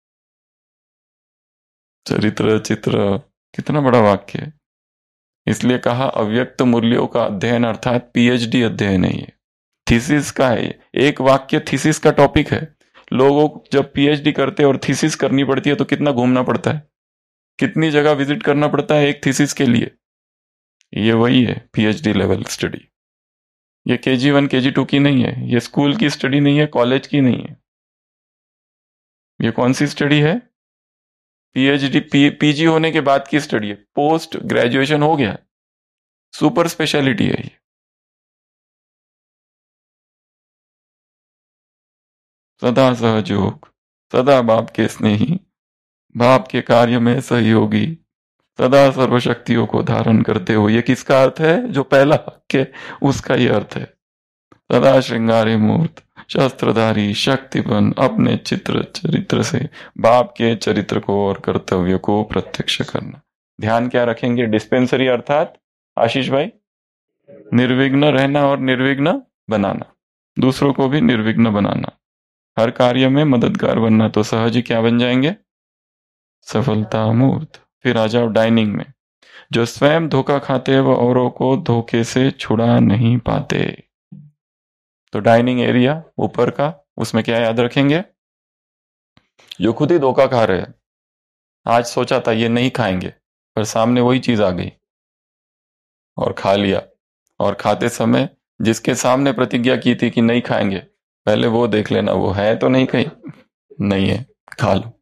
चरित्र चित्र, कितना बड़ा वाक्य है। इसलिए कहा अव्यक्त मूल्यों का अध्ययन अर्थात पीएचडी अध्ययन है ये, थीसिस का है। एक वाक्य थीसिस का टॉपिक है। लोगों को जब पीएचडी करते हैं और थीसिस करनी पड़ती है तो कितना घूमना पड़ता है, कितनी जगह विजिट करना पड़ता है एक थीसिस के लिए। ये वही है पीएचडी लेवल स्टडी। ये के जी वन के जी टू की नहीं है, ये स्कूल की स्टडी नहीं है, कॉलेज की नहीं है। ये कौन सी स्टडी है, पीएचडी पी, पीजी होने के बाद की स्टडी है, पोस्ट ग्रेजुएशन हो गया, सुपर स्पेशलिटी है ये। सदा सहयोग, सदा बाप के स्नेही, बाप के कार्य में सहयोगी, सदा सर्वशक्तियों को धारण करते हो। ये किसका अर्थ है, जो पहला वाक्य उसका ये अर्थ है। सदा श्रृंगारी मूर्त शस्त्रधारी शक्तिपन अपने चित्र चरित्र से बाप के चरित्र को और कर्तव्य को प्रत्यक्ष करना। ध्यान क्या रखेंगे, डिस्पेंसरी अर्थात आशीष भाई निर्विघ्न रहना और निर्विघ्न बनाना, दूसरों को भी निर्विघ्न बनाना। हर कार्य में मददगार बनना, तो सहज ही क्या बन जाएंगे? सफलता मूर्त। फिर आ जाओ डाइनिंग में। जो स्वयं धोखा खाते हैं वो औरों को धोखे से छुड़ा नहीं पाते। तो डाइनिंग एरिया ऊपर का, उसमें क्या याद रखेंगे? जो खुद ही धोखा खा रहे हैं, आज सोचा था ये नहीं खाएंगे, पर सामने वही चीज आ गई और खा लिया। और खाते समय जिसके सामने प्रतिज्ञा की थी कि नहीं खाएंगे, पहले वो देख लेना वो है तो नहीं कहीं, नहीं है, खा लो।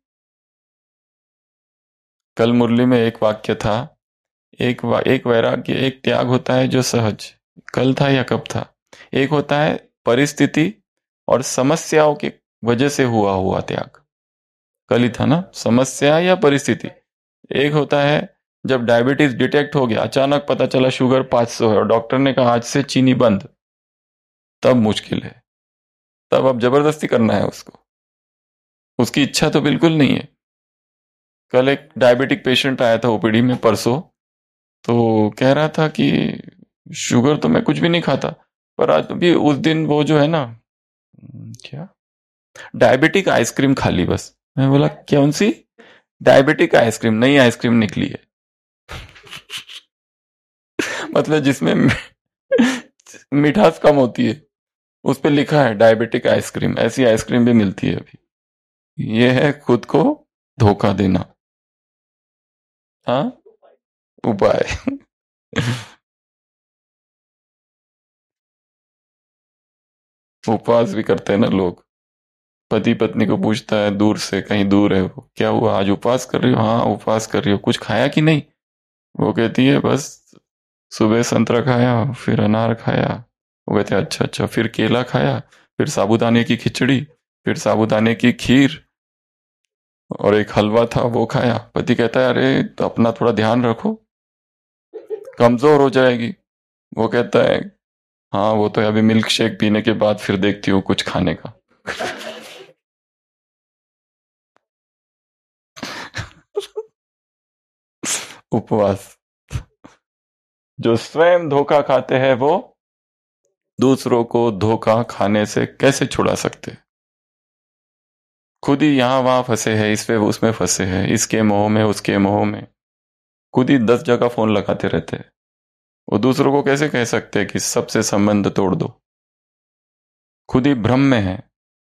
कल मुरली में एक वाक्य था, एक वा, एक वैराग्य, एक त्याग होता है जो सहज, कल था या कब था, एक होता है परिस्थिति और समस्याओं की वजह से हुआ हुआ त्याग, कल ही था ना, समस्या या परिस्थिति। एक होता है जब डायबिटीज डिटेक्ट हो गया, अचानक पता चला शुगर पाँच सौ है और डॉक्टर ने कहा आज से चीनी बंद, तब मुश्किल है, तब अब जबरदस्ती करना है उसको, उसकी इच्छा तो बिल्कुल नहीं है। कल एक डायबिटिक पेशेंट आया था ओपीडी में परसों, तो कह रहा था कि शुगर तो मैं कुछ भी नहीं खाता, पर आज भी उस दिन वो जो है ना, क्या, डायबिटिक आइसक्रीम खा ली बस। मैं बोला कौन सी डायबिटिक आइसक्रीम? नई आइसक्रीम निकली है। मतलब जिसमें मिठास कम होती है, उस पे लिखा है डायबिटिक आइसक्रीम, ऐसी आइसक्रीम भी मिलती है अभी। ये है खुद को धोखा देना। हाँ, उपाय। उपवास भी करते हैं ना लोग, पति पत्नी को पूछता है दूर से, कहीं दूर है वो, क्या हुआ आज उपवास कर रही हो? हाँ उपवास कर रही हो, कुछ खाया कि नहीं? वो कहती है बस सुबह संतरा खाया, फिर अनार खाया। वो कहते हैं अच्छा अच्छा, फिर केला खाया, फिर साबूदाने की खिचड़ी, फिर साबूदाने की खीर, और एक हलवा था वो खाया। पति कहता है अरे तो अपना थोड़ा ध्यान रखो, कमजोर हो जाएगी। वो कहता है हाँ वो तो है, अभी मिल्क शेक पीने के बाद फिर देखती हूँ कुछ खाने का। उपवास। जो स्वयं धोखा खाते हैं वो दूसरों को धोखा खाने से कैसे छुड़ा सकते? खुद ही यहां वहां फंसे हैं, इस पे उसमें फंसे हैं, इसके मोह में उसके मोह में, खुद ही दस जगह फोन लगाते रहते हैं। वो दूसरों को कैसे कह सकते हैं कि सबसे संबंध तोड़ दो? खुद ही भ्रम में है।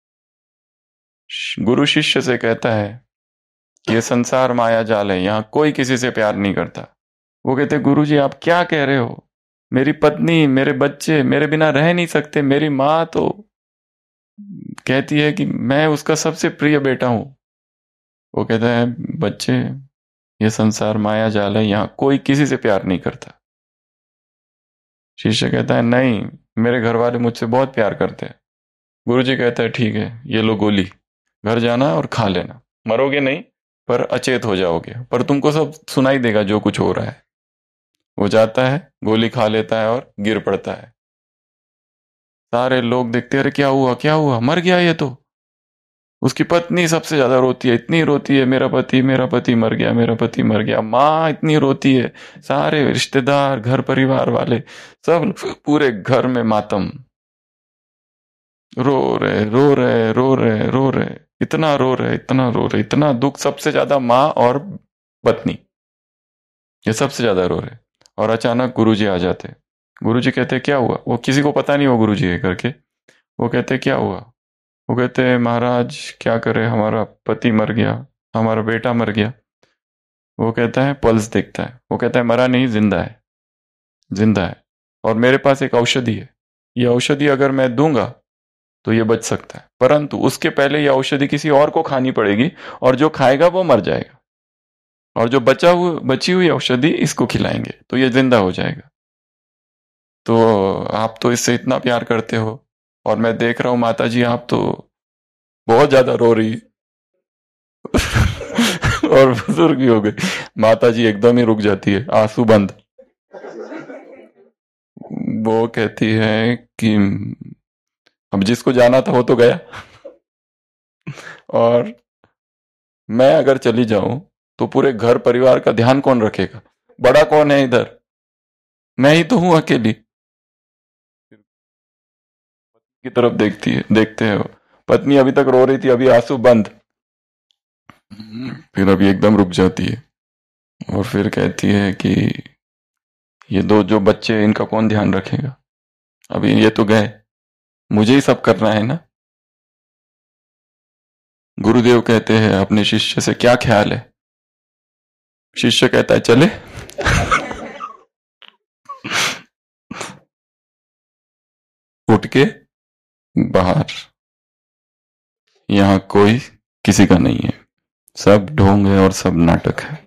गुरु शिष्य से कहता है ये संसार माया जाल है, यहां कोई किसी से प्यार नहीं करता। वो कहते गुरु जी आप क्या कह रहे हो, मेरी पत्नी मेरे बच्चे मेरे बिना रह नहीं सकते, मेरी माँ तो कहती है कि मैं उसका सबसे प्रिय बेटा हूं। वो कहता है बच्चे ये संसार माया जाल है, यहां कोई किसी से प्यार नहीं करता। शिष्य कहता है नहीं, मेरे घर वाले मुझसे बहुत प्यार करते हैं। गुरु जी कहता है ठीक है ये लो गोली, घर जाना और खा लेना, मरोगे नहीं पर अचेत हो जाओगे, पर तुमको सब सुनाई देगा जो कुछ हो रहा है। वो जाता है, गोली खा लेता है और गिर पड़ता है। सारे लोग देखते हैं अरे क्या हुआ क्या हुआ, मर गया ये तो। उसकी पत्नी सबसे ज्यादा रोती है, इतनी रोती है मेरा पति मेरा पति मर गया मेरा पति मर गया। माँ इतनी रोती है, सारे रिश्तेदार घर परिवार वाले सब पूरे घर में मातम, रो रहे रो रहे रो रहे रो रहे, इतना रो रहे इतना रो रहे, इतना दुख, सबसे ज्यादा माँ और पत्नी, ये सबसे ज्यादा रो रहे। और अचानक गुरुजी आ जाते। गुरुजी कहते क्या हुआ? वो किसी को पता नहीं वो गुरुजी है करके। वो कहते क्या हुआ? वो कहते महाराज क्या करे, हमारा पति मर गया, हमारा बेटा मर गया। वो कहता है पल्स देखता है, वो कहता है मरा नहीं, जिंदा है, जिंदा है, और मेरे पास एक औषधि है, ये औषधि अगर मैं दूंगा तो ये बच सकता है, परंतु उसके पहले ये औषधि किसी और को खानी पड़ेगी, और जो खाएगा वो मर जाएगा, और जो बचा हुआ बची हुई औषधि इसको खिलाएंगे तो ये जिंदा हो जाएगा। तो आप तो इससे इतना प्यार करते हो, और मैं देख रहा हूं माता जी आप तो बहुत ज्यादा रो रही। और बुजुर्ग भी हो गई, माता जी एकदम ही रुक जाती है, आंसू बंद। वो कहती है कि अब जिसको जाना था वो तो गया, और मैं अगर चली जाऊं तो पूरे घर परिवार का ध्यान कौन रखेगा? बड़ा कौन है इधर? मैं ही तो हूं अकेली। की तरफ देखती है, देखते हैं, पत्नी अभी तक रो रही थी, अभी आंसू बंद, फिर अभी एकदम रुक जाती है और फिर कहती है कि ये दो जो बच्चे, इनका कौन ध्यान रखेगा, अभी ये तो गए, मुझे ही सब करना है ना। गुरुदेव कहते हैं अपने शिष्य से क्या ख्याल है, शिष्य कहता है चले। उठ के बाहर, यहां कोई किसी का नहीं है, सब ढोंग है और सब नाटक है।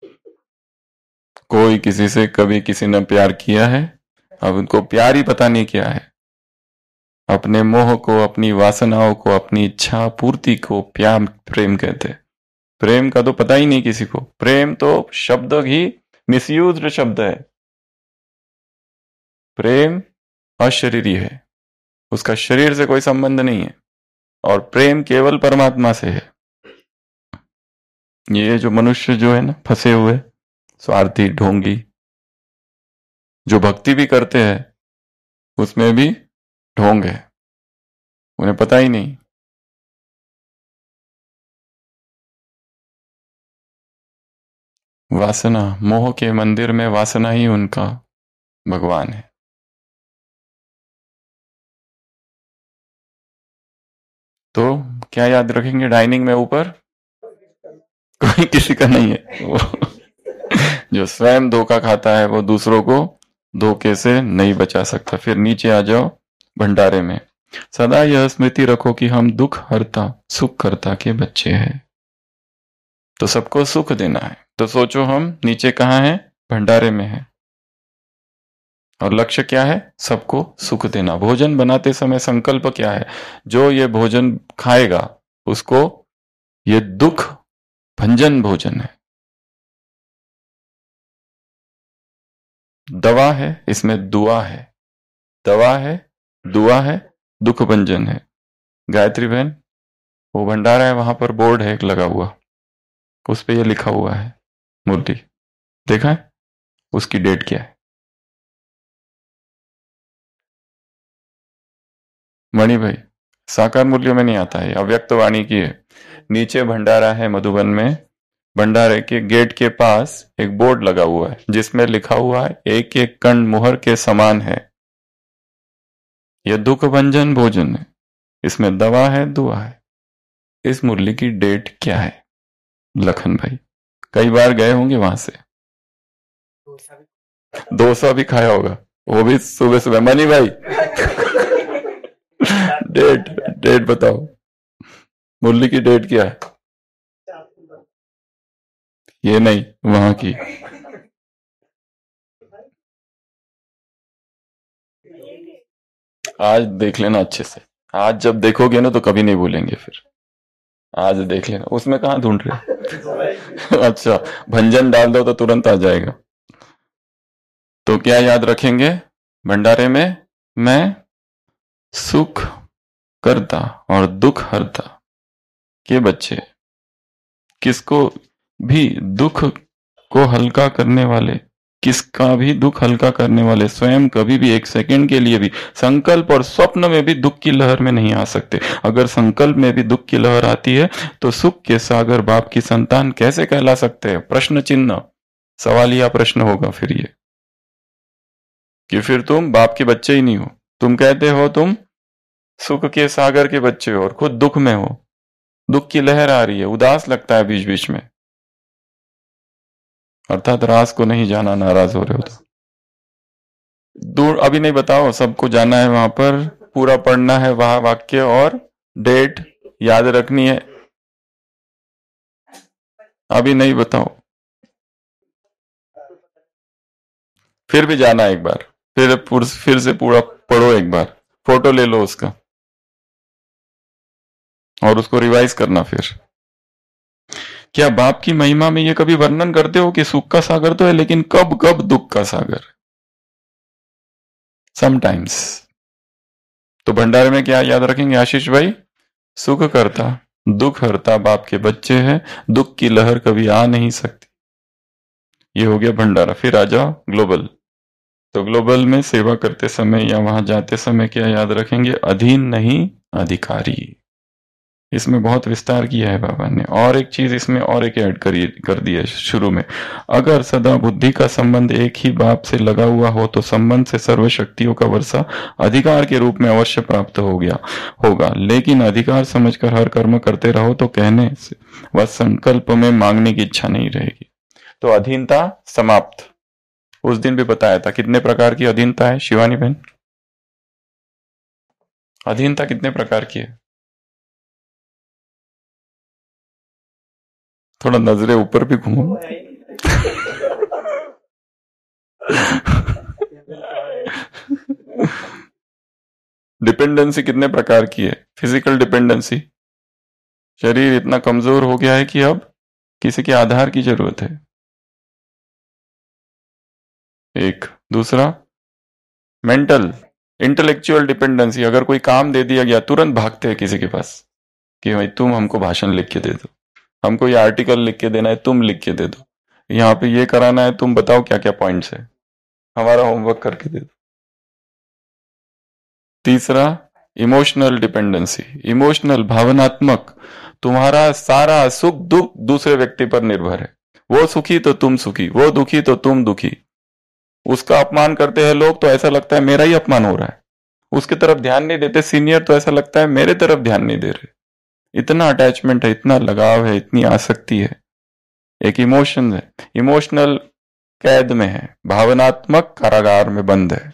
कोई किसी से कभी किसी ने प्यार किया है, अब उनको प्यार ही पता नहीं क्या है। अपने मोह को, अपनी वासनाओं को, अपनी इच्छा पूर्ति को प्यार प्रेम कहते हैं। प्रेम का तो पता ही नहीं किसी को। प्रेम तो शब्द ही मिसयूज्ड शब्द है। प्रेम अशरीरी है, उसका शरीर से कोई संबंध नहीं है, और प्रेम केवल परमात्मा से है। ये जो मनुष्य जो है ना फंसे हुए, स्वार्थी ढोंगी, जो भक्ति भी करते हैं उसमें भी ढोंग है, उन्हें पता ही नहीं। वासना, मोह के मंदिर में वासना ही उनका भगवान है। तो क्या याद रखेंगे, डाइनिंग में ऊपर कोई किसी का नहीं है। वो जो स्वयं धोखा खाता है वो दूसरों को धोखे से नहीं बचा सकता। फिर नीचे आ जाओ भंडारे में। सदा यह स्मृति रखो कि हम दुख हरता सुख करता के बच्चे हैं। तो सबको सुख देना है। तो सोचो हम नीचे कहाँ हैं, भंडारे में है, और लक्ष्य क्या है, सबको सुख देना। भोजन बनाते समय संकल्प क्या है, जो ये भोजन खाएगा उसको ये दुख भंजन भोजन है। दवा है, इसमें दुआ है। दवा है, दुआ है, दुख भंजन है। गायत्री बहन, वो भंडारा है, वहां पर बोर्ड है एक लगा हुआ, उस पे ये लिखा हुआ है मुरली, देखा है, उसकी डेट क्या है? मणि भाई, साकार मूल्यों में नहीं आता है, अव्यक्त वाणी की है। नीचे भंडारा है मधुबन में, भंडारे के गेट के पास एक बोर्ड लगा हुआ है जिसमें लिखा हुआ है एक एक कण मुहर के समान है, यह दुख भंजन भोजन है, इसमें दवा है दुआ है। इस मुरली की डेट क्या है? लखन भाई कई बार गए होंगे वहां से, डोसा भी खाया होगा, वो भी सुबह सुबह। मनी भाई डेट डेट बताओ, मुरली की डेट क्या है? ये नहीं, वहां की। आज देख लेना अच्छे से, आज जब देखोगे ना तो कभी नहीं भूलेंगे फिर। आज देख लेना, उसमें कहाँ ढूंढ रहे? अच्छा, भंजन डाल दो तो तुरंत आ जाएगा। तो क्या याद रखेंगे भंडारे में? मैं सुख करता और दुख हरता के बच्चे। किसको भी दुख को हल्का करने वाले, किसका भी दुख हल्का करने वाले स्वयं कभी भी एक सेकंड के लिए भी संकल्प और स्वप्न में भी दुख की लहर में नहीं आ सकते। अगर संकल्प में भी दुख की लहर आती है तो सुख के सागर बाप की संतान कैसे कहला सकते हैं? प्रश्न चिन्ह, सवालिया प्रश्न होगा फिर ये, कि फिर तुम बाप के बच्चे ही नहीं हो। तुम कहते हो तुम सुख के सागर के बच्चे हो और खुद दुख में हो, दुख की लहर आ रही है, उदास लगता है बीच बीच में, अर्थात रास को नहीं जाना, नाराज हो रहे हो तो दूर। अभी नहीं बताओ, सबको जाना है वहां पर, पूरा पढ़ना है वहां वाक्य और डेट याद रखनी है। अभी नहीं बताओ, फिर भी जाना एक बार, फिर फिर से पूरा पढ़ो एक बार, फोटो ले लो उसका और उसको रिवाइज करना। फिर क्या बाप की महिमा में ये कभी वर्णन करते हो कि सुख का सागर तो है, लेकिन कब कब दुख का सागर? समटाइम्स। तो भंडारे में क्या याद रखेंगे आशीष भाई? सुख करता दुख हरता बाप के बच्चे हैं, दुख की लहर कभी आ नहीं सकती। ये हो गया भंडारा। फिर आ जाओ ग्लोबल। तो ग्लोबल में सेवा करते समय या वहां जाते समय क्या याद रखेंगे? अधीन नहीं अधिकारी। इसमें बहुत विस्तार किया है बाबा ने। और एक चीज इसमें और एक ऐड करी कर दी है शुरू में, अगर सदा बुद्धि का संबंध एक ही बाप से लगा हुआ हो तो संबंध से सर्व शक्तियों का वर्षा अधिकार के रूप में अवश्य प्राप्त हो गया होगा, लेकिन अधिकार समझकर हर कर्म करते रहो तो कहने से वह संकल्प में मांगने की इच्छा नहीं रहेगी। तो अधीनता समाप्त। उस दिन भी बताया था कितने प्रकार की अधीनता है शिवानी बहन, अधीनता कितने प्रकार की है? थोड़ा नजरें ऊपर भी घूमो। डिपेंडेंसी कितने प्रकार की है? फिजिकल डिपेंडेंसी, शरीर इतना कमजोर हो गया है कि अब किसी के आधार की जरूरत है, एक। दूसरा मेंटल इंटेलेक्चुअल डिपेंडेंसी, अगर कोई काम दे दिया गया तुरंत भागते हैं किसी के पास कि भाई तुम हमको भाषण लिख के दे दो, हमको ये आर्टिकल लिख के देना है, तुम लिख के दे दो, यहाँ पे ये कराना है, तुम बताओ क्या क्या पॉइंट्स है, हमारा होमवर्क करके दे दो। तीसरा इमोशनल डिपेंडेंसी, इमोशनल भावनात्मक, तुम्हारा सारा सुख दुख दूसरे व्यक्ति पर निर्भर है, वो सुखी तो तुम सुखी, वो दुखी तो तुम दुखी। उसका अपमान करते हैं लोग तो ऐसा लगता है मेरा ही अपमान हो रहा है, उसकी तरफ ध्यान नहीं देते सीनियर तो ऐसा लगता है मेरे तरफ ध्यान नहीं दे रहे। इतना अटैचमेंट है, इतना लगाव है, इतनी आसक्ति है, एक इमोशन है, इमोशनल कैद में है, भावनात्मक कारागार में बंद है।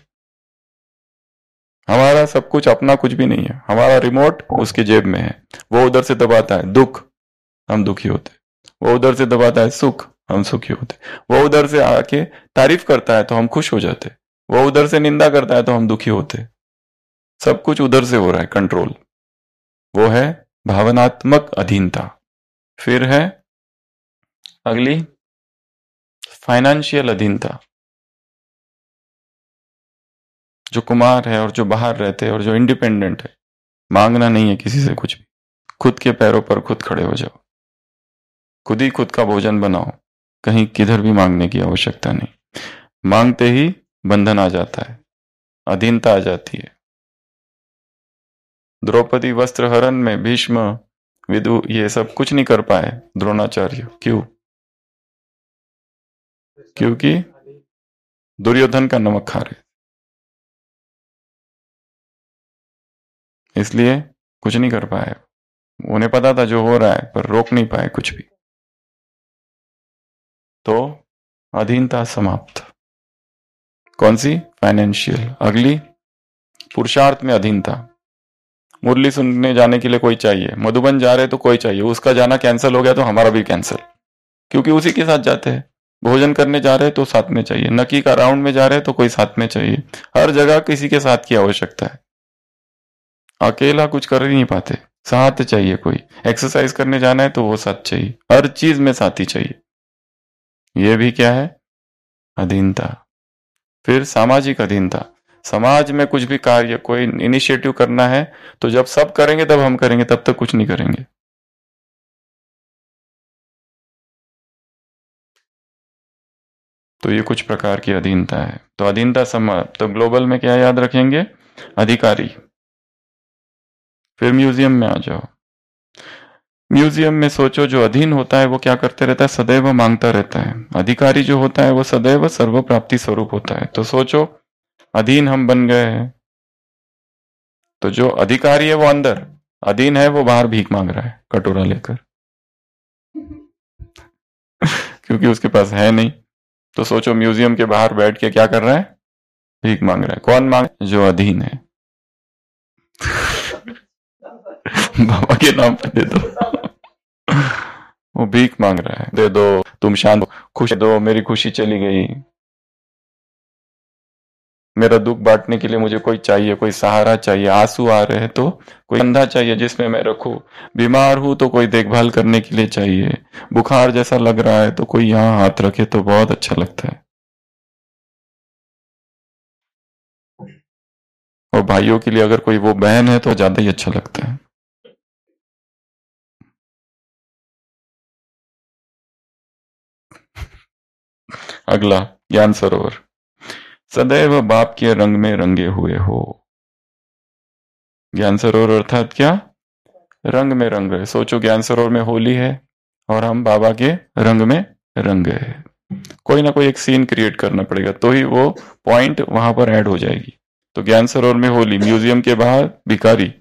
हमारा सब कुछ अपना कुछ भी नहीं है, हमारा रिमोट उसकी जेब में है, वो उधर से दबाता है दुख, हम दुखी होते, वो उधर से दबाता है सुख, हम सुखी होते, वो उधर से आके तारीफ करता है तो हम खुश हो जाते, वो उधर से निंदा करता है तो हम दुखी होते। सब कुछ उधर से हो रहा है कंट्रोल, वो है भावनात्मक अधीनता। फिर है अगली फाइनेंशियल अधीनता, जो कुमार है और जो बाहर रहते हैं और जो इंडिपेंडेंट है, मांगना नहीं है किसी से कुछ भी, खुद के पैरों पर खुद खड़े हो जाओ, खुद ही खुद का भोजन बनाओ, कहीं किधर भी मांगने की आवश्यकता नहीं, मांगते ही बंधन आ जाता है, अधीनता आ जाती है। द्रौपदी वस्त्र हरण में भीष्म विदु ये सब कुछ नहीं कर पाए, द्रोणाचार्य, क्यों? क्योंकि दुर्योधन का नमक खा रहे, इसलिए कुछ नहीं कर पाए। उन्हें पता था जो हो रहा है पर रोक नहीं पाए कुछ भी, तो अधीनता समाप्त। कौन सी? फाइनेंशियल। अगली पुरुषार्थ में अधीनता, मुरली सुनने जाने के लिए कोई चाहिए, मधुबन जा रहे तो कोई चाहिए, उसका जाना कैंसिल हो गया तो हमारा भी कैंसिल, क्योंकि उसी के साथ जाते हैं। भोजन करने जा रहे तो साथ में चाहिए, नकी का राउंड में जा रहे तो कोई साथ में चाहिए, हर जगह किसी के साथ की आवश्यकता है, अकेला कुछ कर ही नहीं पाते, साथ चाहिए कोई। एक्सरसाइज करने जाना है तो वो साथ चाहिए, हर चीज में साथी चाहिए, ये भी क्या है? अधीनता। फिर सामाजिक अधीनता, समाज में कुछ भी कार्य कोई इनिशिएटिव करना है तो जब सब करेंगे तब हम करेंगे, तब तक कुछ नहीं करेंगे। तो ये कुछ प्रकार की अधीनता है। तो अधीनता समाज, तो ग्लोबल में क्या याद रखेंगे? अधिकारी। फिर म्यूजियम में आ जाओ, म्यूजियम में सोचो जो अधीन होता है वो क्या करते रहता है? सदैव मांगता रहता है। अधिकारी जो होता है वो सदैव सर्व प्राप्ति स्वरूप होता है। तो सोचो अधीन हम बन गए हैं, तो जो अधिकारी है वो अंदर, अधीन है वो बाहर भीख मांग रहा है कटोरा लेकर क्योंकि उसके पास है नहीं। तो सोचो म्यूजियम के बाहर बैठ के क्या कर रहा है? भीख मांग रहा है। कौन मांग? जो अधीन है बाबा के नाम पे दे दो वो भीख मांग रहा है, दे दो, तुम शांत, खुश दो, मेरी खुशी चली गई, मेरा दुख बांटने के लिए मुझे कोई चाहिए, कोई सहारा चाहिए, आंसू आ रहे हैं तो कोई कंधा चाहिए जिसमें मैं रखूं, बीमार हूं तो कोई देखभाल करने के लिए चाहिए, बुखार जैसा लग रहा है तो कोई यहाँ हाथ रखे तो बहुत अच्छा लगता है। और भाइयों के लिए अगर कोई वो बहन है तो ज्यादा ही अच्छा लगता है। अगला ज्ञान सरोवर, सदैव बाप के रंग में रंगे हुए हो। ज्ञान सरोवर अर्थात क्या? रंग में रंग रहे। सोचो ज्ञान सरोवर में होली है और हम बाबा के रंग में रंग गए। कोई ना कोई एक सीन क्रिएट करना पड़ेगा तो ही वो पॉइंट वहां पर ऐड हो जाएगी। तो ज्ञान सरोवर में होली, म्यूजियम के बाहर भिखारी,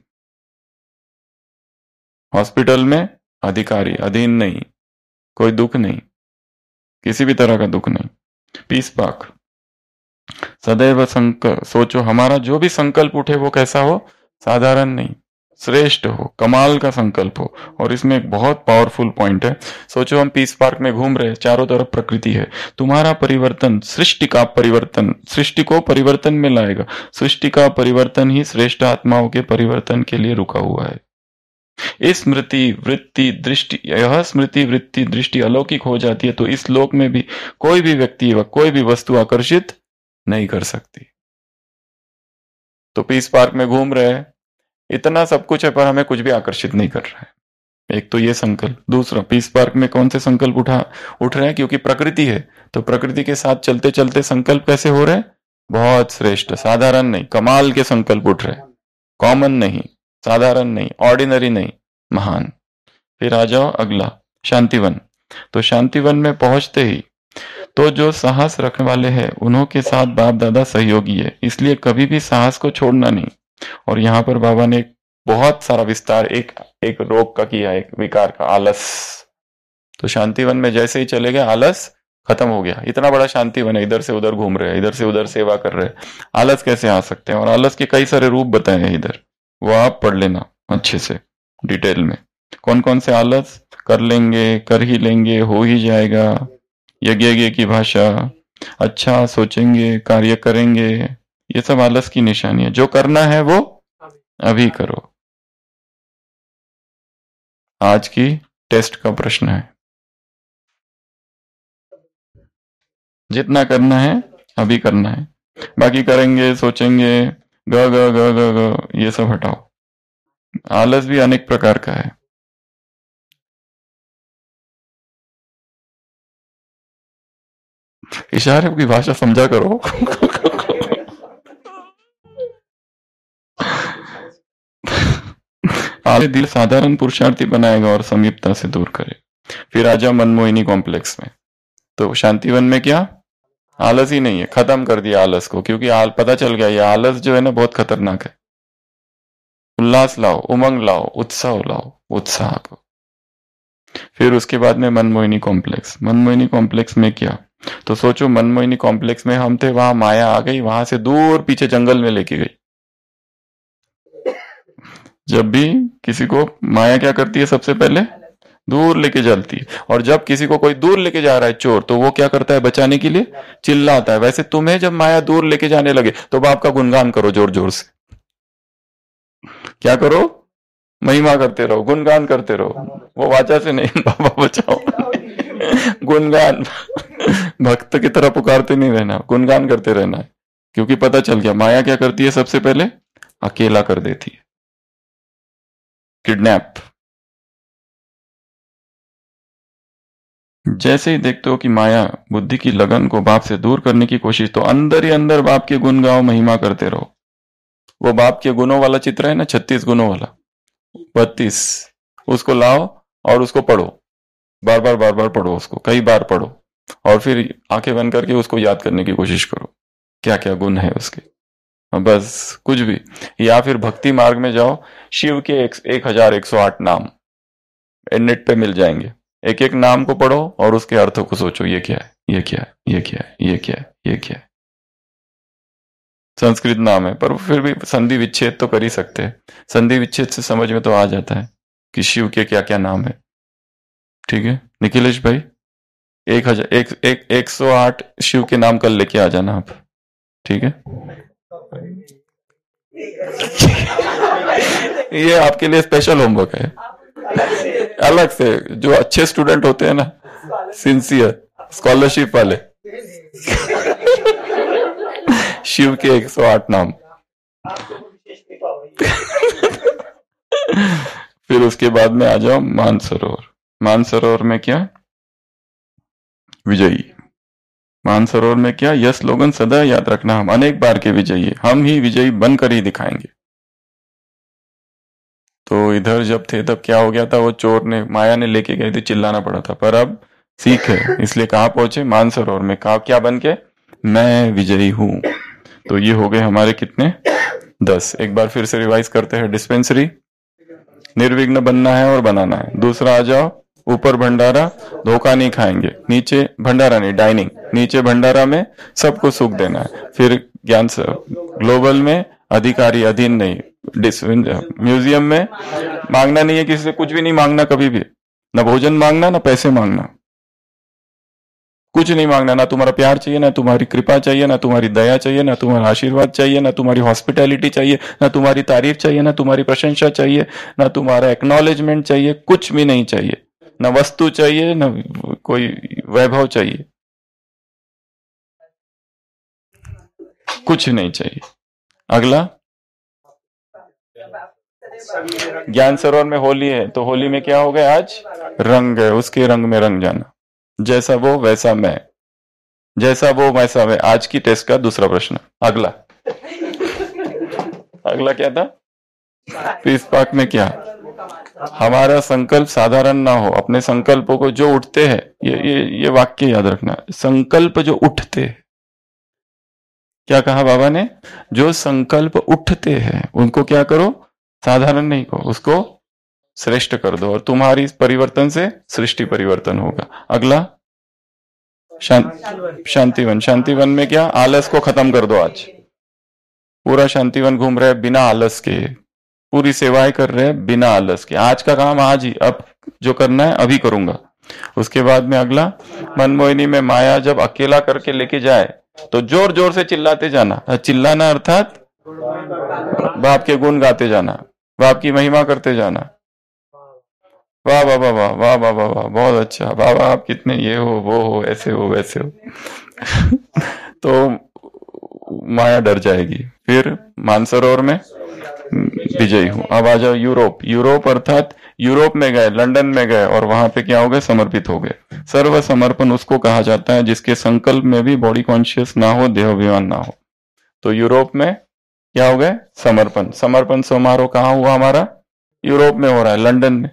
हॉस्पिटल में अधिकारी, अधीन नहीं, कोई दुख नहीं, किसी भी तरह का दुख नहीं। पीस पाक, सदैव संकल्प। सोचो हमारा जो भी संकल्प उठे वो कैसा हो, साधारण नहीं, श्रेष्ठ हो, कमाल का संकल्प हो। और इसमें एक बहुत पावरफुल पॉइंट है। सोचो हम पीस पार्क में घूम रहे हैं, चारों तरफ प्रकृति है, तुम्हारा परिवर्तन, सृष्टि का परिवर्तन, सृष्टि को परिवर्तन में लाएगा। सृष्टि का परिवर्तन ही श्रेष्ठ आत्माओं के परिवर्तन के लिए रुका हुआ है। इस स्मृति वृत्ति दृष्टि, यह स्मृति वृत्ति दृष्टि अलौकिक हो जाती है तो इस लोक में भी कोई भी व्यक्ति व कोई भी वस्तु आकर्षित नहीं कर सकती। तो पीस पार्क में घूम रहे हैं, इतना सब कुछ है पर हमें कुछ भी आकर्षित नहीं कर रहा है। एक तो ये संकल्प। दूसरा, पीस पार्क में कौन से संकल्प उठा उठ रहे हैं, क्योंकि प्रकृति है तो प्रकृति के साथ चलते चलते संकल्प कैसे हो रहे हैं, बहुत श्रेष्ठ, साधारण नहीं, कमाल के संकल्प उठ रहे हैं। कॉमन नहीं, साधारण नहीं, ऑर्डिनरी नहीं, महान। फिर आ जाओ अगला, शांतिवन। तो शांतिवन में पहुंचते ही तो जो साहस रखने वाले हैं उन्हों के साथ बाप दादा सहयोगी है, इसलिए कभी भी साहस को छोड़ना नहीं। और यहाँ पर बाबा ने बहुत सारा विस्तार एक एक रोग का किया, एक विकार का, आलस। तो शांतिवन में जैसे ही चले गए आलस खत्म हो गया। इतना बड़ा शांतिवन है, इधर से उधर घूम रहे हैं, इधर से उधर सेवा कर रहे हैं, आलस कैसे आ सकते हैं। और आलस के कई सारे रूप बताए हैं इधर, वो आप पढ़ लेना अच्छे से डिटेल में। कौन कौन से आलस, कर लेंगे, कर ही लेंगे, हो ही जाएगा, यज्ञ की भाषा, अच्छा सोचेंगे, कार्य करेंगे, ये सब आलस की निशानी है। जो करना है वो अभी करो। आज की टेस्ट का प्रश्न है, जितना करना है अभी करना है, बाकी करेंगे, सोचेंगे, ग ग ग ग ग ये सब हटाओ। आलस भी अनेक प्रकार का है। इशारे की भाषा समझा करो। आले दिल साधारण पुरुषार्थी बनाएगा और समीपता से दूर करे। फिर आजा मनमोहिनी कॉम्प्लेक्स में। तो शांतिवन में क्या, आलस ही नहीं है, खत्म कर दिया आलस को, क्योंकि आल पता चल गया ये आलस जो है ना बहुत खतरनाक है। उल्लास लाओ, उमंग लाओ, उत्साह लाओ, उत्साह को। फिर उसके बाद में मनमोहिनी कॉम्प्लेक्स। मनमोहिनी कॉम्प्लेक्स में क्या, तो सोचो मनमोहिनी कॉम्प्लेक्स में हम थे, वहां माया आ गई, वहां से दूर पीछे जंगल में लेके गई। जब भी किसी को माया क्या करती है, सबसे पहले दूर लेके जाती है। और जब किसी को कोई दूर लेके जा रहा है चोर, तो वो क्या करता है, बचाने के लिए चिल्लाता है। वैसे तुम्हें जब माया दूर लेके जाने लगे तो बाप का गुणगान करो जोर जोर से। क्या करो, महिमा करते रहो, गुणगान करते रहो। वो वाचा से नहीं, बाबा बचाओ, गुणगान। भक्त की तरह पुकारते नहीं रहना, गुणगान करते रहना है। क्योंकि पता चल गया माया क्या करती है, सबसे पहले अकेला कर देती है, किडनैप। जैसे ही देखते हो कि माया बुद्धि की लगन को बाप से दूर करने की कोशिश, तो अंदर ही अंदर बाप के गुण गाओ, महिमा करते रहो। वो बाप के गुणों वाला चित्र है ना, छत्तीस गुणों वाला, बत्तीस, उसको लाओ और उसको पढ़ो, बार बार बार बार पढ़ो उसको, कई बार पढ़ो। और फिर आंखें बंद करके उसको याद करने की कोशिश करो, क्या क्या गुण है उसके, बस कुछ भी। या फिर भक्ति मार्ग में जाओ, शिव के एक, एक हजार एक सौ आठ नाम नेट पे मिल जाएंगे। एक एक नाम को पढ़ो और उसके अर्थों को सोचो, ये क्या है, ये क्या है, ये क्या है, ये क्या है, ये क्या है। संस्कृत नाम है पर फिर भी संधि विच्छेद तो कर ही सकते हैं। संधि विच्छेद से समझ में तो आ जाता है कि शिव के क्या क्या नाम है। ठीक है निखिलेश भाई, एक हजार एक एक एक सौ आठ शिव के नाम कल लेके आ जाना आप, ठीक है। ये आपके लिए स्पेशल होमवर्क है, अलग से। जो अच्छे स्टूडेंट होते हैं ना, सिंसियर स्कॉलरशिप वाले, शिव के एक सौ आठ नाम। फिर उसके बाद में आ जाओ मानसरोवर। मानसरोवर में क्या, विजयी। मानसरोवर में क्या, यह स्लोगन सदा याद रखना, हम अनेक बार के विजयी, हम ही विजयी बनकर ही दिखाएंगे। तो इधर जब थे तब क्या हो गया था, वो चोर ने, माया ने लेके गए थे, चिल्लाना पड़ा था। पर अब सीख है, इसलिए कहाँ पहुंचे, मानसरोवर में। कहा क्या बन के, मैं विजयी हूं। तो ये हो गए हमारे कितने, दस। एक बार फिर से रिवाइज करते हैं। डिस्पेंसरी, निर्विघ्न बनना है और बनाना है। दूसरा आ जाओ, ऊपर भंडारा, धोखा नहीं खाएंगे। नीचे भंडारा नहीं, डाइनिंग। नीचे भंडारा में सबको सुख देना है। फिर ज्ञान से ग्लोबल में अधिकारी, अधीन नहीं। म्यूजियम में मांगना नहीं है किसी से, कुछ भी नहीं मांगना कभी भी, ना भोजन मांगना, ना पैसे मांगना, कुछ नहीं मांगना। ना तुम्हारा प्यार चाहिए, ना तुम्हारी कृपा चाहिए, ना तुम्हारी दया चाहिए, ना तुम्हारा आशीर्वाद चाहिए, ना तुम्हारी हॉस्पिटैलिटी चाहिए, ना तुम्हारी तारीफ चाहिए, ना तुम्हारी प्रशंसा चाहिए, ना तुम्हारा एक्नॉलेजमेंट चाहिए, कुछ भी नहीं चाहिए। ना वस्तु चाहिए, ना कोई वैभव चाहिए, कुछ नहीं चाहिए। अगला, ज्ञान सरोवर में होली है, तो होली में क्या हो गया, आज रंग है, उसके रंग में रंग जाना। जैसा वो वैसा मैं, जैसा वो वैसा मैं। आज की टेस्ट का दूसरा प्रश्न। अगला अगला क्या था, पीस पाक में क्या, हमारा संकल्प साधारण ना हो। अपने संकल्पों को जो उठते हैं, ये ये ये वाक्य याद रखना, संकल्प जो उठते हैं। क्या कहा बाबा ने, जो संकल्प उठते हैं उनको क्या करो, साधारण नहीं को, उसको श्रेष्ठ कर दो, और तुम्हारी परिवर्तन से सृष्टि परिवर्तन होगा। अगला, शांतिवन। शांतिवन में क्या, आलस को खत्म कर दो। आज पूरा शांतिवन घूम रहे बिना आलस के, पूरी सेवाएं कर रहे हैं बिना आलस के। आज का काम आज ही, अब जो करना है अभी करूंगा। उसके बाद में अगला, मनमोहिनी में माया जब अकेला करके लेके जाए तो जोर जोर से चिल्लाते जाना। चिल्लाना अर्थात बाप के गुण गाते जाना, बाप की महिमा करते जाना। वाह वाह वाह वाह वाह वाह वाह वाह, बहुत अच्छा बाबा, आप कितने ये हो, वो हो, ऐसे हो, वैसे हो। तो माया डर जाएगी। फिर मानसरोवर में विजयी हूं। अब आ जाओ यूरोप। यूरोप अर्थात यूरोप में गए, लंदन में गए, और वहां पे क्या हो गए, समर्पित हो गए। सर्व समर्पण उसको कहा जाता है जिसके संकल्प में भी बॉडी कॉन्शियस ना हो, देहाभिमान ना हो। तो यूरोप में क्या हो गए, समर्पण। समर्पण समारोह कहाँ हुआ हमारा, यूरोप में हो रहा है, लंदन में।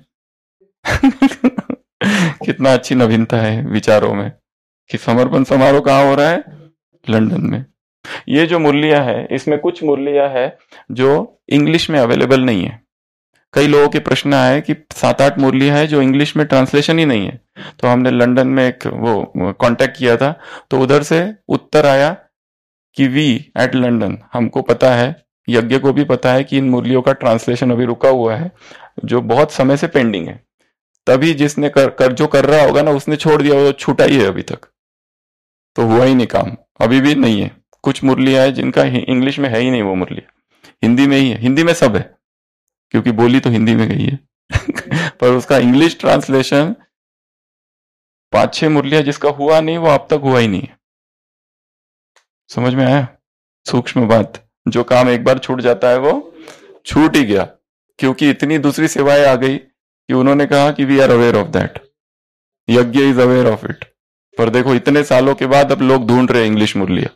कितना अच्छी नवीनता है विचारों में कि समर्पण समारोह कहाँ हो रहा है, लंदन में। ये जो मुरलियां है, इसमें कुछ मुरलियां है जो इंग्लिश में अवेलेबल नहीं है। कई लोगों के प्रश्न आए कि सात आठ मुरलियां है जो इंग्लिश में ट्रांसलेशन ही नहीं है। तो हमने लंदन में एक वो कांटेक्ट किया था, तो उधर से उत्तर आया कि वी एट लंदन, हमको पता है, यज्ञ को भी पता है कि इन मुरलियों का ट्रांसलेशन अभी रुका हुआ है, जो बहुत समय से पेंडिंग है। तभी जिसने कर, कर जो कर रहा होगा ना, उसने छोड़ दिया, वो छूटा ही है अभी तक, तो हुआ ही नहीं काम, अभी भी नहीं है। कुछ मुरलियां है जिनका इंग्लिश में है ही नहीं, वो मुरलियां हिंदी में ही है। हिंदी में सब है क्योंकि बोली तो हिंदी में गई है। पर उसका इंग्लिश ट्रांसलेशन, पांच छह मुरलियां जिसका हुआ नहीं, वो अब तक हुआ ही नहीं है। समझ में आया सूक्ष्म बात। जो काम एक बार छूट जाता है वो छूट ही गया, क्योंकि इतनी दूसरी सेवाएं आ गई कि उन्होंने कहा कि we are aware of that, yagya is aware of it. पर देखो इतने सालों के बाद अब लोग ढूंढ रहे इंग्लिश मुरलियां।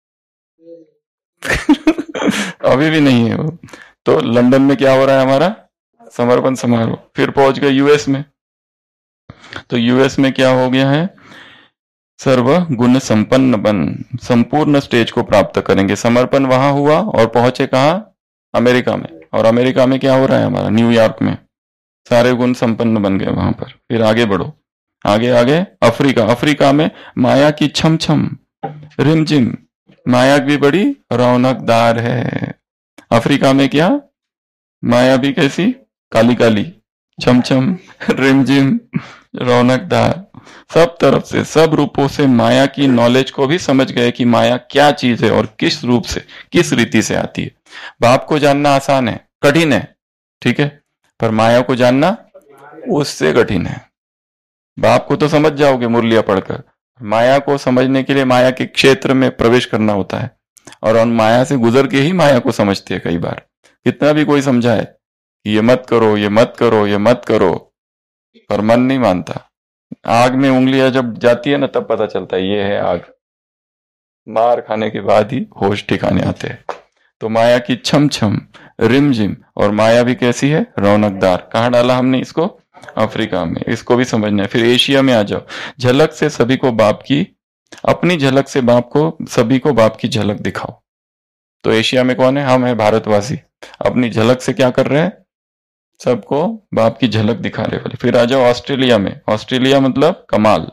अभी भी नहीं है वो। तो लंदन में क्या हो रहा है हमारा, समर्पण समारोह। फिर पहुंच गए यूएस में। तो यूएस में क्या हो गया है, सर्व गुण संपन्न बन, संपूर्ण स्टेज को प्राप्त करेंगे। समर्पण वहां हुआ और पहुंचे कहा, अमेरिका में। और अमेरिका में क्या हो रहा है हमारा, न्यूयॉर्क में सारे गुण संपन्न बन गए वहां पर। फिर आगे बढ़ो, आगे आगे अफ्रीका। अफ्रीका में माया की छम छम रिमझिम, माया भी बड़ी रौनकदार है। अफ्रीका में क्या, माया भी कैसी, काली काली, छम छम रिमझिम रौनकदार। सब तरफ से, सब रूपों से माया की नॉलेज को भी समझ गए कि माया क्या चीज है और किस रूप से, किस रीति से आती है। बाप को जानना आसान है, कठिन है, ठीक है, पर माया को जानना उससे कठिन है। बाप को तो समझ जाओगे मुरलिया पढ़कर, माया को समझने के लिए माया के क्षेत्र में प्रवेश करना होता है, और उन माया से गुजर के ही माया को समझते हैं। कई बार कितना भी कोई समझाए कि ये मत करो, ये मत करो, ये मत करो, पर मन नहीं मानता। आग में उंगलियां जब जाती है ना, तब पता चलता है ये है आग। मार खाने के बाद ही होश ठिकाने आते हैं। तो माया की छम छम रिमझिम, और माया भी कैसी है, रौनकदार। कहाँ डाला हमने इसको, अफ्रीका में। इसको भी समझना है। फिर एशिया में आ जाओ, झलक से सभी को बाप की, अपनी झलक से बाप को, सभी को बाप की झलक दिखाओ। तो एशिया में कौन है, हम है भारतवासी, अपनी झलक से क्या कर रहे हैं, सबको बाप की झलक दिखा रहे वाले। फिर आ जाओ ऑस्ट्रेलिया में, ऑस्ट्रेलिया मतलब कमाल,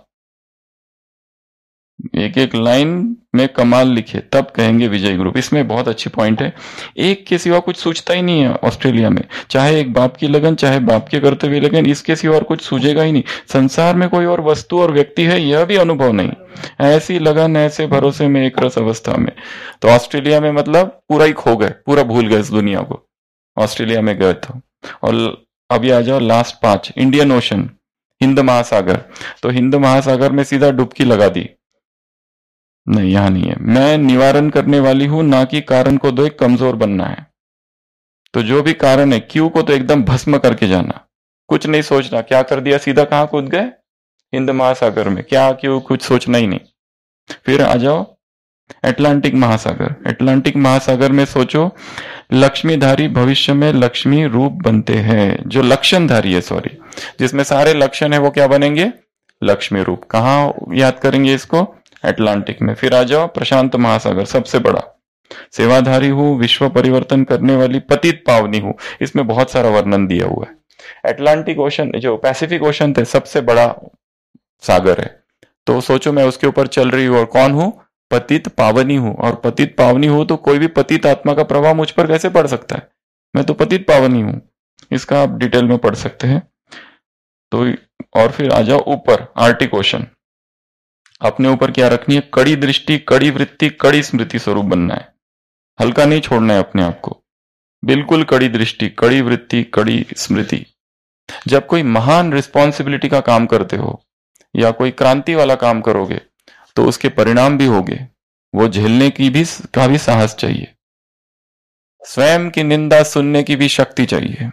एक एक लाइन में कमाल लिखे तब कहेंगे विजय ग्रुप। इसमें बहुत अच्छी पॉइंट है, एक के सिवा कुछ सूझता ही नहीं है ऑस्ट्रेलिया में, चाहे एक बाप की लगन, चाहे बाप के करते हुए लगन, इसके सिवा और कुछ सूझेगा ही नहीं। संसार में कोई और वस्तु और व्यक्ति है यह भी अनुभव नहीं, ऐसी लगन, ऐसे भरोसे में, एक रस अवस्था में। तो ऑस्ट्रेलिया में मतलब पूरा ही खो गए, पूरा भूल गए इस दुनिया को, ऑस्ट्रेलिया में गए तो। और अभी आ जाओ लास्ट पांच, इंडियन ओशन, हिंद महासागर। तो हिंद महासागर में सीधा डुबकी लगा दी, नहीं यहां नहीं है। मैं निवारण करने वाली हूं, ना कि कारण को दो एक कमजोर बनना है। तो जो भी कारण है, क्यू को तो एकदम भस्म करके जाना, कुछ नहीं सोचना। क्या कर दिया, सीधा कहां कूद गए, हिंद महासागर में। क्या क्यों, कुछ सोचना ही नहीं। फिर आ जाओ अटलांटिक महासागर। अटलांटिक महासागर में सोचो, लक्ष्मीधारी भविष्य में लक्ष्मी रूप बनते हैं, जो लक्षणधारी है, सॉरी, जिसमें सारे लक्षण है, वो क्या बनेंगे, लक्ष्मी रूप। कहां याद करेंगे इसको, अटलांटिक में। फिर आ जाओ प्रशांत महासागर, सबसे बड़ा, सेवाधारी हूं, विश्व परिवर्तन करने वाली पतित पावनी हूं। इसमें बहुत सारा वर्णन दिया हुआ है। अटलांटिक ओशन, जो पैसिफिक ओशन थे, सबसे बड़ा सागर है। तो सोचो मैं उसके ऊपर चल रही हूं, और कौन हूं, पतित पावनी हूं। और पतित पावनी हूं तो कोई भी पतित आत्मा का प्रभाव मुझ पर कैसे पड़ सकता है, मैं तो पतित पावनी हूं। इसका आप डिटेल में पढ़ सकते हैं। तो और फिर आ जाओ ऊपर, आर्टिक ओशन। अपने ऊपर क्या रखनी है, कड़ी दृष्टि, कड़ी वृत्ति, कड़ी स्मृति स्वरूप बनना है, हल्का नहीं छोड़ना है अपने आप को, बिल्कुल कड़ी दृष्टि, कड़ी वृत्ति, कड़ी स्मृति। जब कोई महान रिस्पॉन्सिबिलिटी का काम करते हो या कोई क्रांति वाला काम करोगे तो उसके परिणाम भी होंगे, वो झेलने की भी का भी साहस चाहिए, स्वयं की निंदा सुनने की भी शक्ति चाहिए।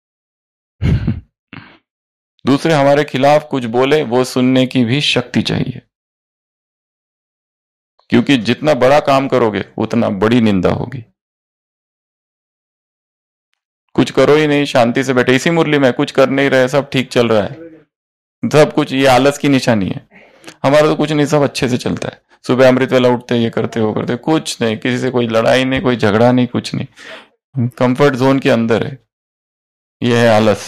दूसरे हमारे खिलाफ कुछ बोले, वो सुनने की भी शक्ति चाहिए, क्योंकि जितना बड़ा काम करोगे उतना बड़ी निंदा होगी। कुछ करो ही नहीं, शांति से बैठे, इसी मुरली में कुछ कर नहीं रहे, सब ठीक चल रहा है, सब कुछ, ये आलस की निशानी है। हमारा तो कुछ नहीं, सब अच्छे से चलता है। सुबह अमृत वेला उठते, ये करते, वो करते, कुछ नहीं, किसी से कोई लड़ाई नहीं, कोई झगड़ा नहीं, कुछ नहीं, कंफर्ट जोन के अंदर है। ये है आलस।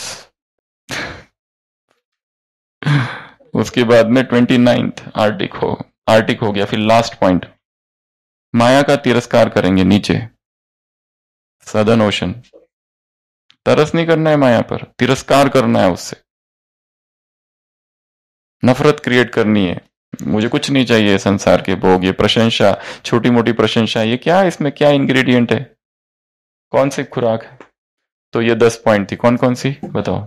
उसके बाद में ट्वेंटी नाइन्थ आर्टिक हो आर्टिक हो गया। फिर लास्ट पॉइंट, माया का तिरस्कार करेंगे नीचे, सदर्न ओशन। तरस नहीं करना है माया पर, तिरस्कार करना है उससे, नफरत क्रिएट करनी है। मुझे कुछ नहीं चाहिए संसार के भोग, ये प्रशंसा, छोटी मोटी प्रशंसा, ये क्या, इसमें क्या इंग्रेडिएंट है, कौन सी खुराक है। तो ये दस पॉइंट थी, कौन कौन सी बताओ।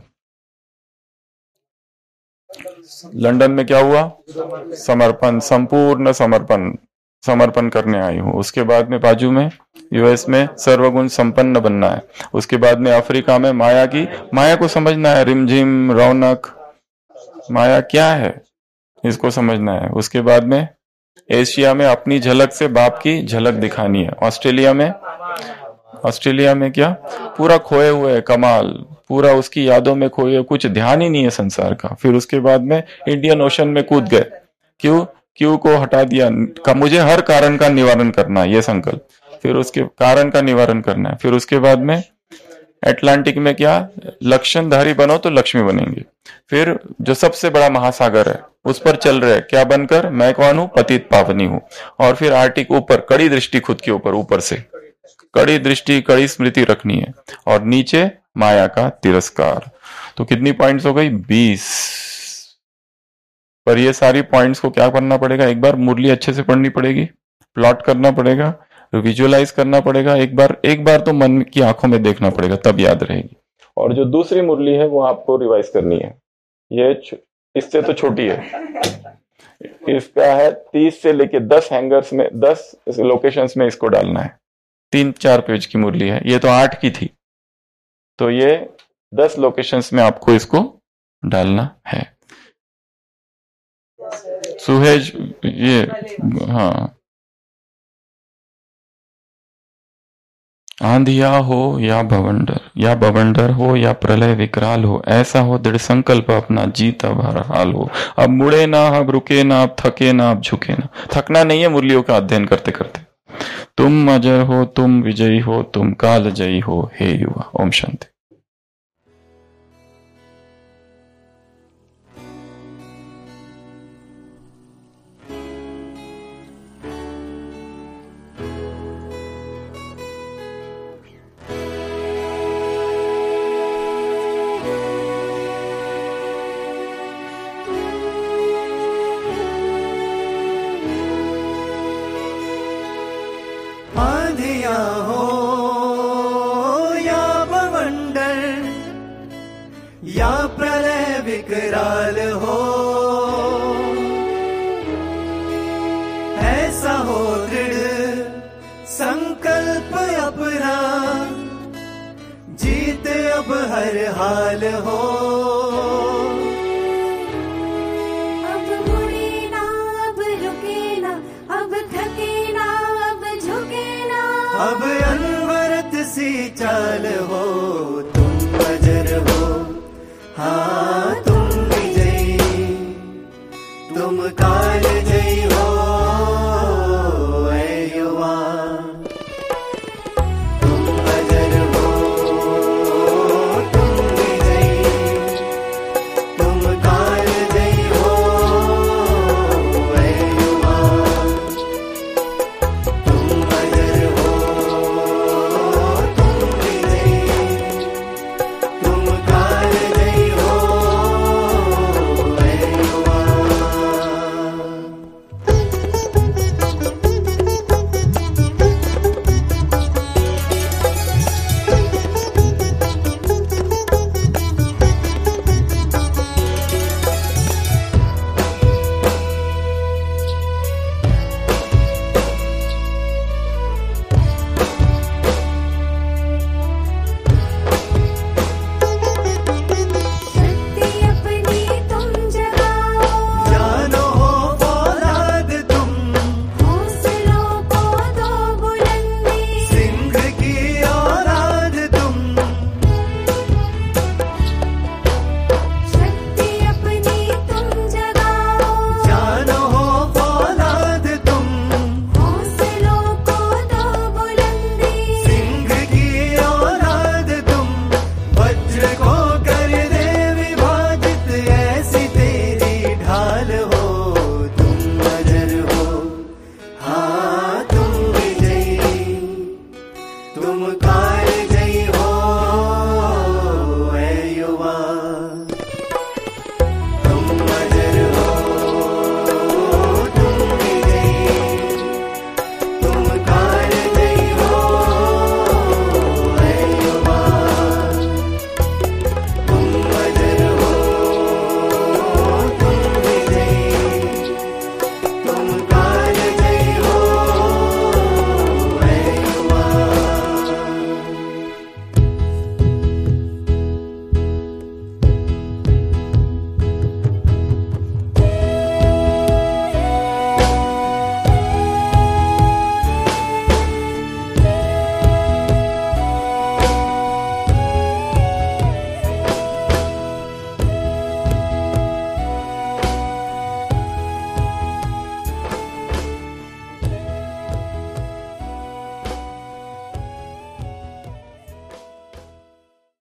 लंदन में क्या हुआ, समर्पण, संपूर्ण समर्पण, समर्पण करने आई हूं। उसके बाद में बाजू में यूएस में सर्वगुण संपन्न बनना है। उसके बाद में अफ्रीका में माया की, माया को समझना है, रिमझिम, रौनक, माया क्या है इसको समझना है। उसके बाद में एशिया में अपनी झलक से बाप की झलक दिखानी है। ऑस्ट्रेलिया में, ऑस्ट्रेलिया में क्या, पूरा खोए हुए, कमाल, पूरा उसकी यादों में खोए हुए, कुछ ध्यान ही नहीं है संसार का। फिर उसके बाद में इंडियन ओशन में कूद गए, क्यों, क्यों को हटा दिया, का मुझे हर कारण का निवारण करना है, ये संकल्प। फिर उसके कारण का निवारण करना है। फिर उसके बाद में अटलांटिक में क्या, लक्षणधारी बनो तो लक्ष्मी बनेंगे। फिर जो सबसे बड़ा महासागर है उस पर चल रहे, क्या बनकर, मैं कौन हूं, पतित पावनी हूं। और फिर आर्टिक ऊपर, कड़ी दृष्टि खुद के ऊपर, ऊपर से कड़ी दृष्टि, कड़ी स्मृति रखनी है। और नीचे माया का तिरस्कार। तो कितनी पॉइंट्स हो गई, बीस। पर ये सारी पॉइंट्स को क्या करना पड़ेगा, एक बार मुरली अच्छे से पढ़नी पड़ेगी, प्लॉट करना पड़ेगा, विजुअलाइज करना पड़ेगा, एक बार एक बार तो मन की आंखों में देखना पड़ेगा, तब याद रहेगी। और जो दूसरी मुरली है वो आपको रिवाइज करनी है, ये इससे तो छोटी है, इसका है तीस से लेके दस हैंगर्स में, दस लोकेशंस में इसको डालना है। तीन चार पेज की मुरली है, ये तो आठ की थी, तो ये दस लोकेशंस में आपको इसको डालना है। सुहेज, ये हाँ आंधिया हो या बवंडर, या बवंडर हो या प्रलय विकराल हो, ऐसा हो दृढ़ संकल्प अपना जीता भर हाल हो। अब मुड़े ना, अब रुके ना, अब थके ना, अब झुके ना। थकना नहीं है मुरलियों का अध्ययन करते करते। तुम अजर हो, तुम विजयी हो, तुम काल जयी हो, हे युवा। ओम शांति। आंधिया हो या बवंडर या प्रलय विकराल हो, ऐसा हो दृढ़ संकल्प अपना जीत अब हर हाल हो। अब मुड़े ना, अब रुके ना, अब थके ना, अब झुके ना। अब अनवरत सी चाल हो।